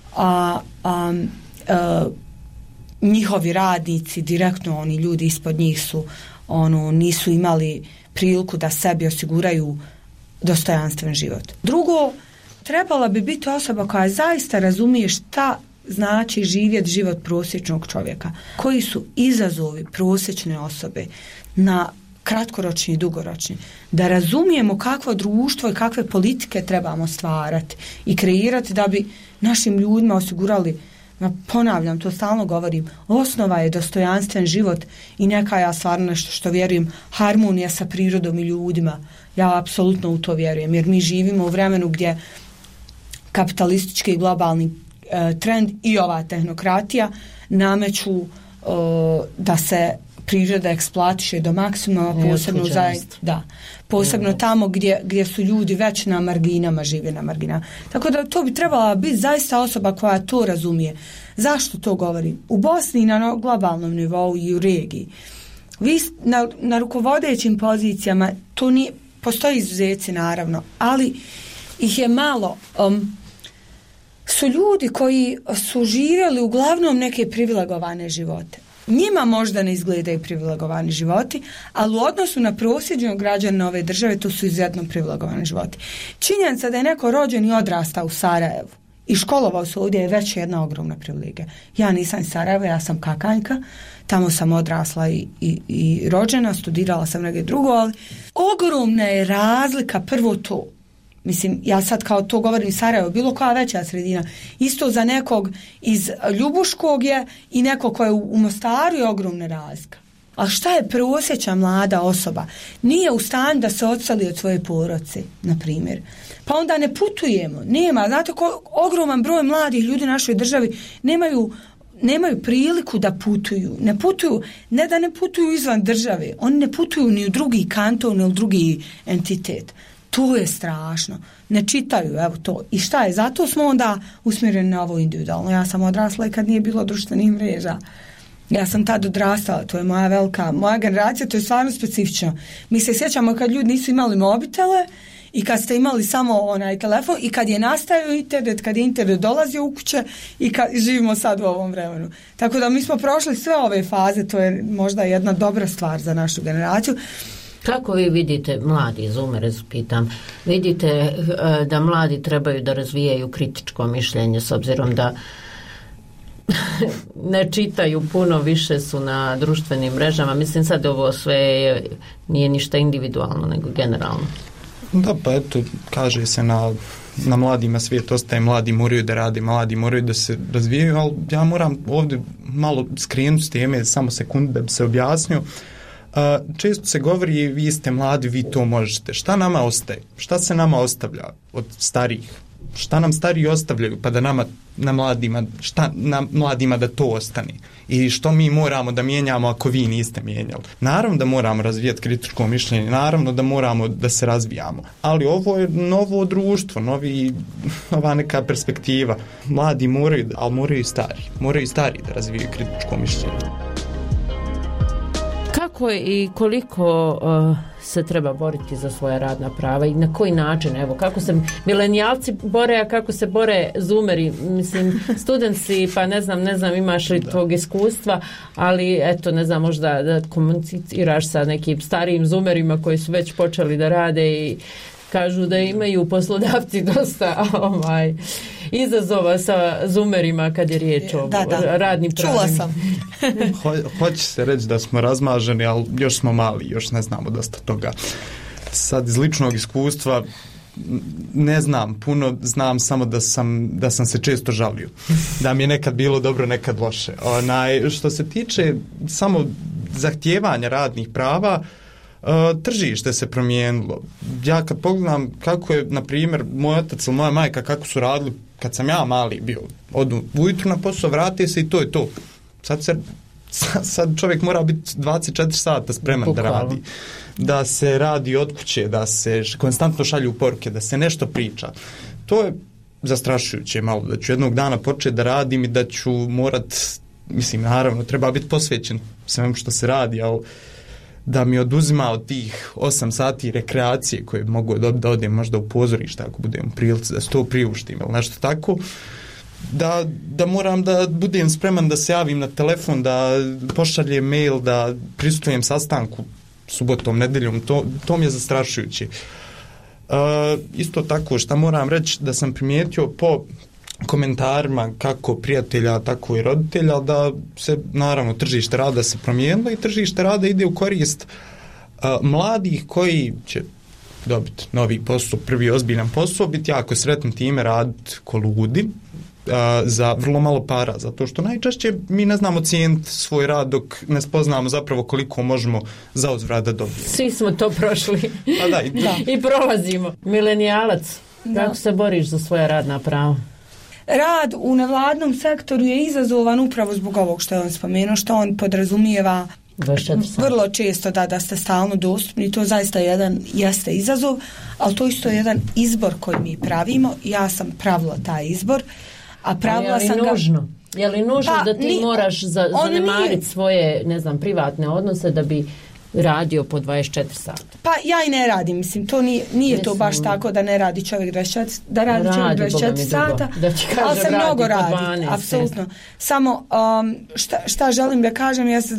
njihovi radnici, direktno oni ljudi ispod njih su nisu imali priliku da sebi osiguraju dostojanstven život. Drugo, trebala bi biti osoba koja zaista razumije šta znači živjeti život prosječnog čovjeka. Koji su izazovi prosječne osobe na kratkoročni i dugoročni. Da razumijemo kakvo društvo i kakve politike trebamo stvarati i kreirati da bi našim ljudima osigurali, ponavljam, to stalno govorim, osnova je dostojanstven život i neka, ja stvarno nešto što vjerujem, harmonija sa prirodom i ljudima. Ja apsolutno u to vjerujem, jer mi živimo u vremenu gdje kapitalistički i globalni trend i ova tehnokratija nameću da se priroda eksploatiše do maksimuma, posebno tamo gdje su ljudi već na marginama, žive na marginama. Tako da to bi trebala biti zaista osoba koja to razumije. Zašto to govorim? U Bosni na globalnom nivou i u regiji. Vi na rukovodećim pozicijama, to nije, postoji izuzeci naravno, ali ih je malo. Su ljudi koji su živjeli uglavnom neke privilegovane živote. Njima možda ne izgledaju privilegovani životi, ali u odnosu na prosječnog građana ove države to su izuzetno privilegovani životi. Činjenica da je neko rođen i odrastao u Sarajevu i školovao se ovdje je već jedna ogromna privilegija. Ja nisam iz Sarajeva, ja sam Kakanjka, tamo sam odrasla i rođena, studirala sam negdje drugo, ali ogromna je razlika, prvo to. Mislim, ja sad kao to govorim Sarajevo, bilo koja veća sredina. Isto za nekog iz Ljubuškog je i nekog ko je u Mostaru je ogromna razlika. A šta je prosječna mlada osoba? Nije u stanju da se odseli od svoje porodice, na primjer. Pa onda ne putujemo. Nema, znate, ogroman broj mladih ljudi u našoj državi nemaju priliku da putuju. Ne da ne putuju izvan države, oni ne putuju ni u drugi kanton, ni u drugi entitet. To je strašno. Ne čitaju, evo to. I šta je? Zato smo onda usmjereni na ovo individualno. Ja sam odrasla i kad nije bilo društvenih mreža. Ja sam tad odrastala, to je moja generacija, to je stvarno specifično. Mi se sjećamo kad ljudi nisu imali mobitele i kad ste imali samo onaj telefon i kad je nastajao internet, kad je internet dolazio u kuće i kad živimo sad u ovom vremenu. Tako da mi smo prošli sve ove faze, to je možda jedna dobra stvar za našu generaciju. Kako vi vidite, mladi zoomere, pitam, vidite da mladi trebaju da razvijaju kritičko mišljenje s obzirom da ne čitaju puno, više su na društvenim mrežama. Mislim sad ovo sve nije ništa individualno nego generalno. Da, pa eto, kaže se na mladima svijet ostaje, mladi moraju da rade, mladi moraju da se razvijaju, ali ja moram ovdje malo skrenuti s teme, samo sekundu da bi se objasnio. Često se govori, vi ste mladi, vi to možete. Šta nama ostaje? Šta se nama ostavlja od starijih? Šta nam stariji ostavljaju pa da nama na mladima da to ostane? I što mi moramo da mijenjamo ako vi niste mijenjali? Naravno da moramo razvijati kritičko mišljenje, naravno da moramo da se razvijamo, ali ovo je novo društvo, nova neka perspektiva. Mladi moraju, ali moraju i stari da razvijaju kritičko mišljenje. Kako i koliko se treba boriti za svoja radna prava i na koji način? Evo, kako se milenijalci bore, a kako se bore zoomeri? Mislim, studentsi, pa ne znam imaš li tog iskustva, ali eto, ne znam, možda da komuniciraš sa nekim starijim zoomerima koji su već počeli da rade i kažu da imaju poslodavci dosta izazova sa zoomerima kad je riječ o radnim pravima. Čula sam. Hoće se reći da smo razmaženi, ali još smo mali, još ne znamo dosta toga. Sad iz ličnog iskustva ne znam puno, znam samo da sam se često žalio. Da mi je nekad bilo dobro, nekad loše. Što se tiče samo zahtijevanja radnih prava, tržište se promijenilo. Ja kad pogledam kako je, na primjer, moj otac ili moja majka kako su radili kad sam ja mali bio, odu ujutru na posao, vrate se i to je to. Sad čovjek mora biti 24 sata spreman da radi. Da se radi od kuće, da se konstantno šalju poruke, da se nešto priča. To je zastrašujuće malo, da ću jednog dana početi da radim i da ću morat, mislim, naravno, treba biti posvećen svemu što se radi, ali da mi oduzima od tih 8 sati rekreacije koje mogu da odem možda u pozorište ako budem u prilici da se to priuštim ili nešto tako, da moram da budem spreman da se javim na telefon, da pošaljem mail, da prisustujem sastanku subotom, nedeljom, to mi je zastrašujuće. Isto tako, šta moram reći, da sam primijetio po komentarima kako prijatelja, tako i roditelja, da se, naravno, tržište rada se promijenilo i tržište rada ide u korist mladih koji će dobiti novi posao, prvi ozbiljan posao, biti jako sretni time, raditi ko ludi za vrlo malo para, zato što najčešće mi ne znamo cijeniti svoj rad dok ne spoznamo zapravo koliko možemo za uzvrat da dobijemo. Svi smo to prošli. I prolazimo. Milenijalac, kako se boriš za svoja radna prava? Rad u nevladnom sektoru je izazovan upravo zbog ovog što je on spomenuo, što on podrazumijeva vrlo često da ste stalno dostupni. To zaista jeste izazov, ali to isto je jedan izbor koji mi pravimo. Ja sam pravila taj izbor, a pravila sam ga... Je li nužno da ti moraš zanemariti svoje, ne znam, privatne odnose da bi radio po 24 sata? Pa ja i ne radim, mislim, to nije to baš tako da ne radi čovjek 24 sata, ali se mnogo radi, apsolutno. Samo šta želim da kažem jeste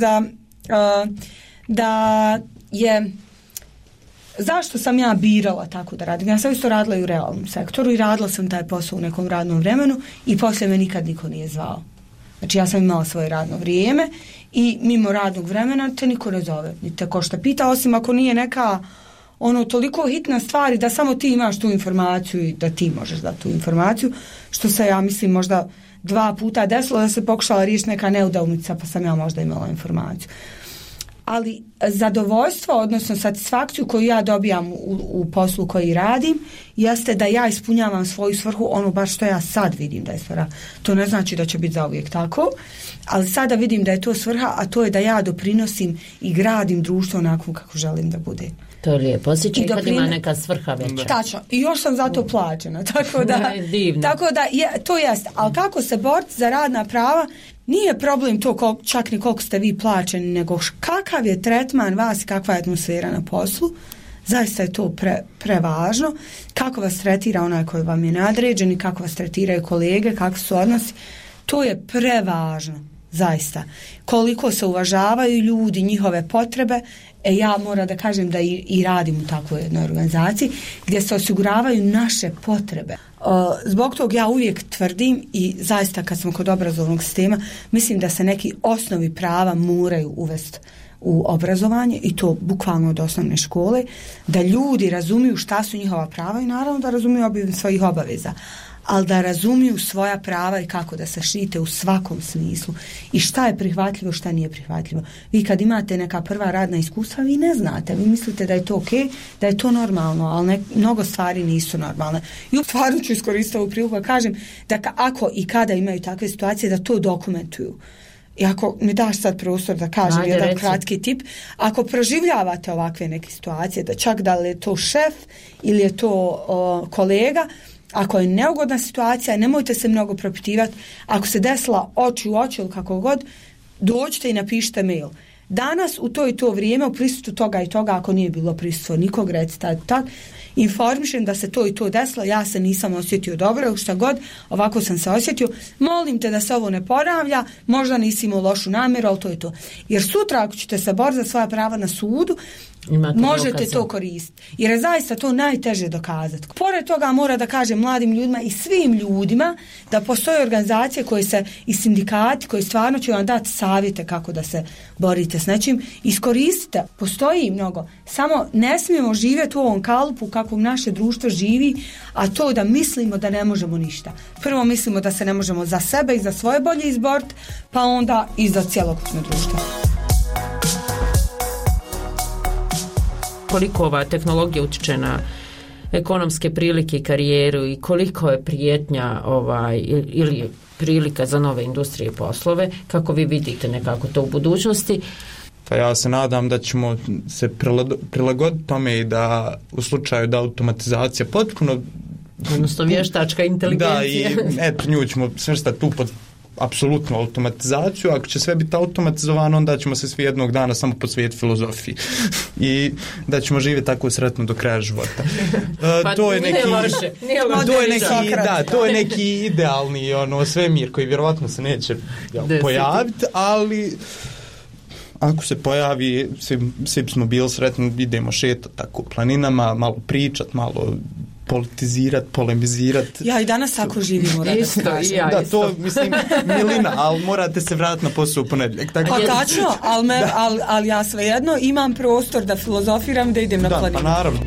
da je zašto sam ja birala tako da radim. Ja sam isto radila i u realnom sektoru i radila sam taj posao u nekom radnom vremenu i poslije me nikad niko nije zvao. Znači ja sam imala svoje radno vrijeme i mimo radnog vremena te niko ne zove, ni te ko šta pita, osim ako nije neka toliko hitna stvar da samo ti imaš tu informaciju i da ti možeš dati tu informaciju, što se, ja mislim, možda 2 puta desilo da se pokušala riješiti neka neudavnica pa sam ja možda imala informaciju. Ali zadovoljstvo, odnosno satisfakciju koju ja dobijam u poslu koji radim, jeste da ja ispunjavam svoju svrhu, baš što ja sad vidim da je svrha. To ne znači da će biti zauvijek tako, ali sada vidim da je to svrha, a to je da ja doprinosim i gradim društvo onako kako želim da bude. To je lijepo, osjećaj kad ima neka svrha veća. Tačno, i još sam za to plaćena, tako da to jeste. Ali kako se boriti za radna prava, nije problem to čak ni koliko ste vi plaćeni, nego kakav je tretman vas i kakva je atmosfera na poslu. Zaista je to prevažno. Kako vas tretira onaj koji vam je nadređen i kako vas tretiraju kolege, kakvi su odnosi, to je prevažno, zaista. Koliko se uvažavaju ljudi, njihove potrebe, ja moram da kažem da i radim u takvoj jednoj organizaciji gdje se osiguravaju naše potrebe. Zbog toga ja uvijek tvrdim i zaista kad smo kod obrazovnog sistema, mislim da se neki osnovi prava moraju uvesti u obrazovanje i to bukvalno od osnovne škole, da ljudi razumiju šta su njihova prava i naravno da razumiju obim svojih obaveza, ali da razumiju svoja prava i kako da se štite u svakom smislu i šta je prihvatljivo, šta nije prihvatljivo. Vi kad imate neka prva radna iskustva, vi ne znate, vi mislite da je to okej, da je to normalno, ali mnogo stvari nisu normalne. I u stvarno ću iskoristiti ovu priliku da kažem da ako i kada imaju takve situacije, da to dokumentuju. I ako mi daš sad prostor da kažem jedan kratki tip, ako proživljavate ovakve neke situacije, da čak da li je to šef ili je to kolega, ako je neugodna situacija, nemojte se mnogo propitivati. Ako se desila oči u oči ili kako god, dođite i napišite mail. Danas u to i to vrijeme u prisustvu toga i toga, ako nije bilo prisustvo nikog, recite tak, informišem da se to i to desilo, ja se nisam osjetio dobro, šta god, ovako sam se osjetio, molim te da se ovo ne ponavlja, možda nisi imao lošu namjeru, ali to je to. Jer sutra ako ćete se boriti za svoja prava na sudu, možete to koristiti. Jer je zaista to najteže dokazati. Pored toga mora da kažem mladim ljudima i svim ljudima da postoje organizacije koje se i sindikati koji stvarno će vam dati savjete kako da se borite s nečim. Iskoristite, postoji mnogo. Samo ne smijemo živjeti u ovom kalupu kakvom naše društvo živi, a to da mislimo da ne možemo ništa. Prvo mislimo da se ne možemo za sebe i za svoje bolje izboriti, pa onda i za cjelokupno društvo. Koliko ova tehnologija utječe na ekonomske prilike i karijeru i koliko je prijetnja ili prilika za nove industrije i poslove, kako vi vidite nekako to u budućnosti? Pa ja se nadam da ćemo se prilagoditi tome i da u slučaju da automatizacija potpuno, odnosno vještačka inteligencija, da, i nju ćemo svrstati tu pod apsolutnu automatizaciju. Ako će sve biti automatizovano, onda ćemo se svi jednog dana samo posvetiti filozofiji i da ćemo živjeti tako sretno do kraja života. To je neki, to je neki idealni svemir koji vjerovatno se neće pojaviti, ali ako se pojavi, svi smo bili sretni, idemo šetati tako planinama, malo pričat, malo politizirati, polemizirati. Ja i danas ako živim da, to mislim milina, ali morate se vratiti na posao u ponedjeljak. Pa tačno, ali ja svejedno imam prostor da filozofiram, da idem na planinu. Pa naravno.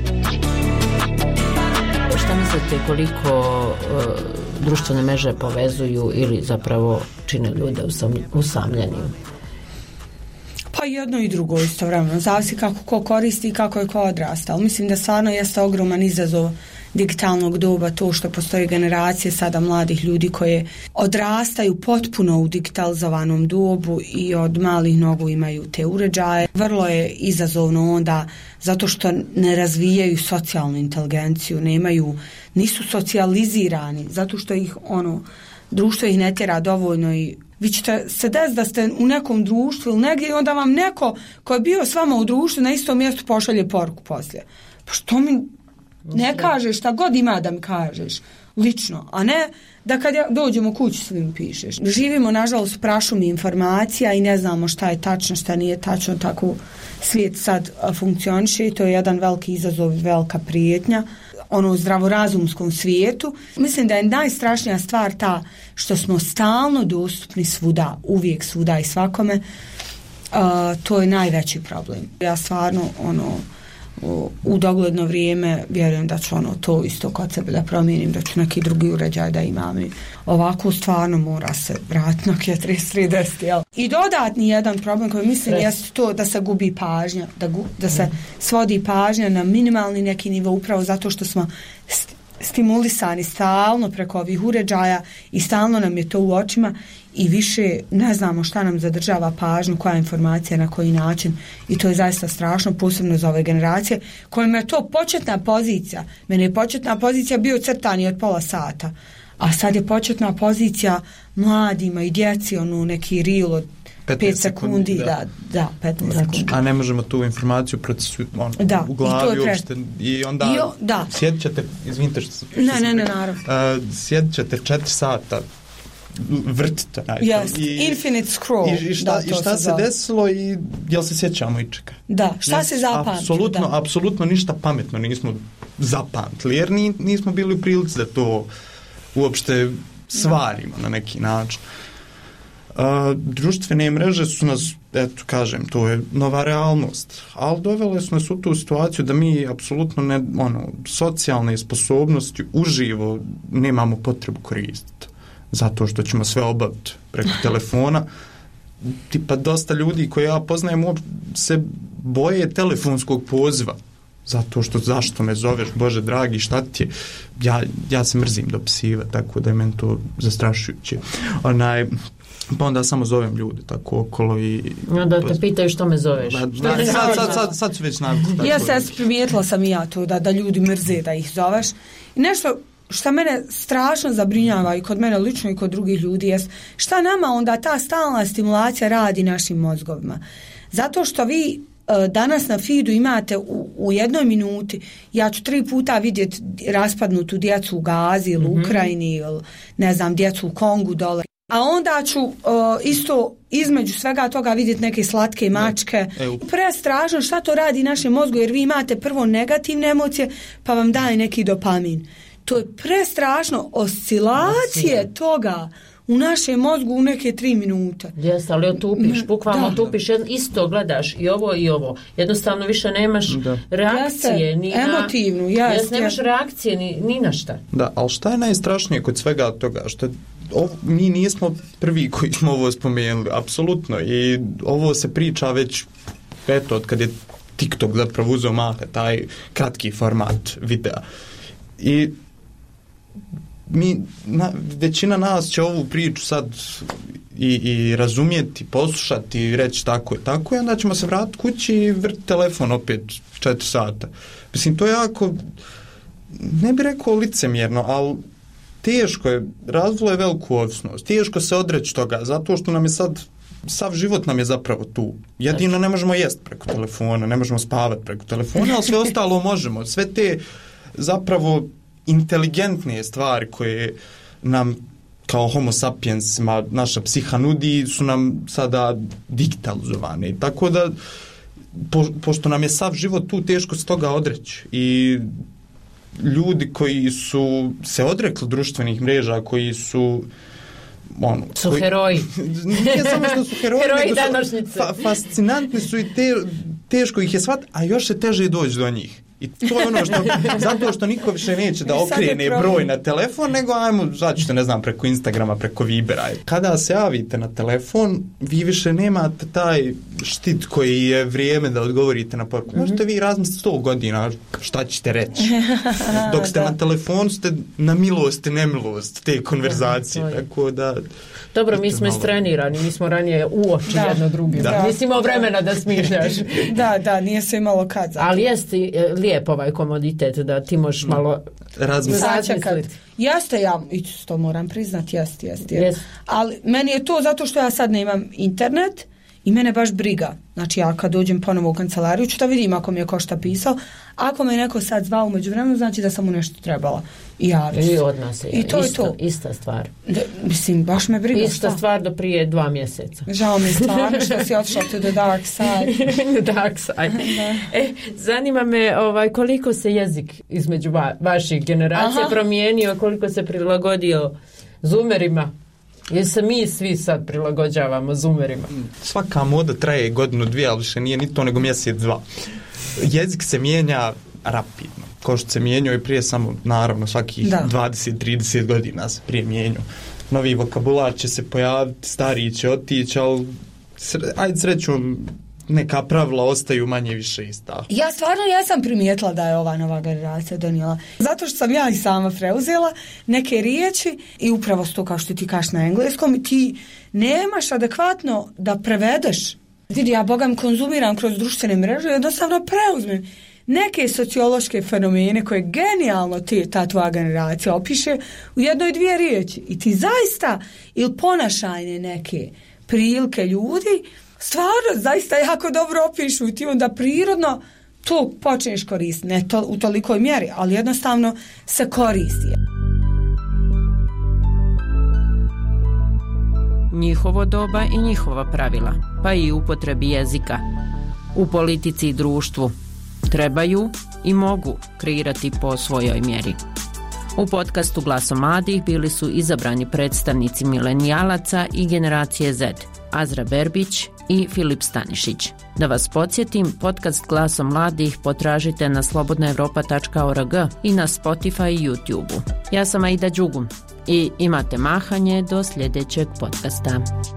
Šta mislite koliko društvene mreže povezuju ili zapravo čine ljude usamljenim? Pa jedno i drugo istovremeno. Zavisi kako ko koristi i kako je ko odrastao. Mislim da stvarno jeste ogroman izazov digitalnog doba to što postoje generacije sada mladih ljudi koje odrastaju potpuno u digitalizovanom dobu i od malih nogu imaju te uređaje. Vrlo je izazovno onda zato što ne razvijaju socijalnu inteligenciju, nisu socijalizirani, zato što ih društvo ih ne tjera dovoljno i vi ćete se desiti da ste u nekom društvu ili negdje i onda vam neko ko je bio s vama u društvu na istom mjestu pošalje poruku poslije. Pa što mi ne kažeš šta god ima da mi kažeš lično, a ne da kad dođemo kući svim pišeš. Živimo nažalost prašumi informacija i ne znamo šta je tačno, šta nije tačno, tako svijet sad funkcioniše i to je jedan veliki izazov, velika prijetnja u zdravorazumskom svijetu. Mislim da je najstrašnija stvar ta što smo stalno dostupni svuda, uvijek svuda i svakome. To je najveći problem. Ja stvarno u dogledno vrijeme vjerujem da ću to isto kod sebe da promijenim, da ću neki drugi uređaj da imam i ovako stvarno mora se vratiti na 3310. I dodatni jedan problem koji mislim jeste to da se gubi pažnja, da se svodi pažnja na minimalni neki nivo upravo zato što smo stimulisani stalno preko ovih uređaja i stalno nam je to u očima i više ne znamo šta nam zadržava pažnju, koja informacija, na koji način i to je zaista strašno, posebno za ove generacije kojima je to početna pozicija. Meni je početna pozicija bio crtani od pola sata, a sad je početna pozicija mladima i djeci neki reel od 5 sekundi, da, 15 sekundi. A ne možemo tu informaciju u glavi uopšte. I onda sjedit ćete, izvinite što se... Ne, naravno. Sjedit ćete 4 sata, vrtite. Infinite scroll. I šta se desilo i jel se sjećamo ičega? Da, šta se zapamtilo? Apsolutno ništa pametno nismo zapamtili, jer nismo bili u prilici da to uopšte svarimo na neki način. Društvene mreže su nas, eto kažem, to je nova realnost, ali dovele su nas u tu situaciju da mi apsolutno socijalne sposobnosti uživo nemamo potrebu koristiti, zato što ćemo sve obaviti preko telefona. Tipa dosta ljudi koje ja poznajem se boje telefonskog poziva, zato što zašto me zoveš, Bože dragi, šta ti je? Ja se mrzim dopisivati, tako da je meni to zastrašujuće. Pa onda samo zovem ljude tako okolo i... Onda te pitaju što me zoveš. Sad su već navikli. Primijetila sam i ja to da ljudi mrze da ih zoveš. I nešto što mene strašno zabrinjava i kod mene lično i kod drugih ljudi jest šta nama onda ta stalna stimulacija radi našim mozgovima. Zato što vi danas na feedu imate u jednoj minuti, ja ću 3 puta vidjeti raspadnutu djecu u Gazi ili u Ukrajini ili ne znam, djecu u Kongu dole. A onda ću isto između svega toga vidjeti neke slatke mačke. Prestrašno šta to radi našem mozgu, jer vi imate prvo negativne emocije pa vam daje neki dopamin. To je prestrašno, oscilacije toga u našem mozgu u neke 3 minute. Jeste, ali otupiš, bukvalno otupiš, isto gledaš i ovo. Jednostavno više nemaš reakcije. Emotivnu, nemaš reakcije ni na šta. Da, ali šta je najstrašnije kod svega toga? Što mi nismo prvi koji smo ovo spomenuli, apsolutno. I ovo se priča već, eto, od kad je TikTok zapravo uzeo maha, taj kratki format videa. I većina nas će ovu priču sad i razumjeti, poslušati i reći tako i onda ćemo se vratiti kući i vrti telefon opet 4 sata. Mislim, to je jako, ne bih rekao licemjerno, ali teško je, razvilo je veliku ovisnost, teško se odreći toga, zato što nam je sad, sav život nam je zapravo tu. Jedino ne možemo jesti preko telefona, ne možemo spavati preko telefona, ali sve ostalo možemo. Sve te zapravo inteligentnije stvari koje nam kao homo sapiensima naša psiha nudi su nam sada digitalizovane. Tako da, pošto nam je sav život tu, teško se toga odreći. I ljudi koji su se odrekli društvenih mreža, koji su heroji. Nije samo što su heroji, heroji današnjice. Fascinantni su i teško ih je shvatiti, a još se teže doći do njih. I to je ono što, zato što niko više neće da okrene broj na telefon, nego ajmo, začete, ne znam, preko Instagrama, preko Vibera. Kada se javite na telefon, vi više nemate taj štit koji je vrijeme da odgovorite na poruku. Možete vi razmisliti 100 godina šta ćete reći. Dok ste na telefonu, ste na milost i nemilost te konverzacije. Tako da... Dobro, mi smo istrenirani, mi smo ranije u oči jedno drugim. Nisi imao vremena da smišljaš. Da, nije se imalo kad. Ali jeste lijep ovaj komoditet da ti možeš malo razmisliti. Jeste, ja to moram priznati, jeste. Ali meni je to zato što ja sad nemam internet i mene baš briga. Znači ja kad dođem ponovo u kancelariju ću da vidim ako mi je ko šta pisao. Ako me neko sad zvao umeđu vremenu, znači da sam mu nešto trebala i javiti. I od nas je. I to je to. Ista stvar. Mislim, baš me briga. Ista stvar do prije 2 mjeseca. Žao mi stvarno što si otišla to the dark side. The dark side. Zanima me koliko se jezik između vaših generacija promijenio, koliko se prilagodio zoomerima. Jer se mi svi sad prilagođavamo zoomerima. Svaka moda traje 1-2, ali više nije ni to nego 1-2. Jezik se mijenja rapidno. Kao što se mijenjao i prije, samo naravno svakih 20-30 godina se prije mijenjao. Novi vokabular će se pojaviti, stariji će otići, ali ajde srećom neka pravila ostaju manje više ista. Ja stvarno jesam primijetila da je ova nova generacija donijela. Zato što sam ja i sama preuzela neke riječi i upravo to kao što ti kažeš na engleskom i ti nemaš adekvatno da prevedeš. Vidi, ja bogam konzumiram kroz društvene mreže i jednostavno preuzmem neke sociološke fenomene koje genijalno ta tvoja generacija opiše u 1-2 riječi. I ti zaista ili ponašajne neke prilike ljudi, stvarno zaista jako dobro opišu i ti onda prirodno to počneš koristiti, ne to u tolikoj mjeri, ali jednostavno se koristi. Njihovo doba i njihova pravila, pa i upotrebi jezika. U politici i društvu trebaju i mogu kreirati po svojoj mjeri. U podcastu Glasom mladih bili su izabrani predstavnici milenijalaca i generacije Z, Azra Berbić i Filip Stanišić. Da vas podsjetim, podcast Glasom mladih potražite na slobodnaevropa.org i na Spotify i YouTube. Ja sam Aida Đugum i imate mahanje do sljedećeg podcasta.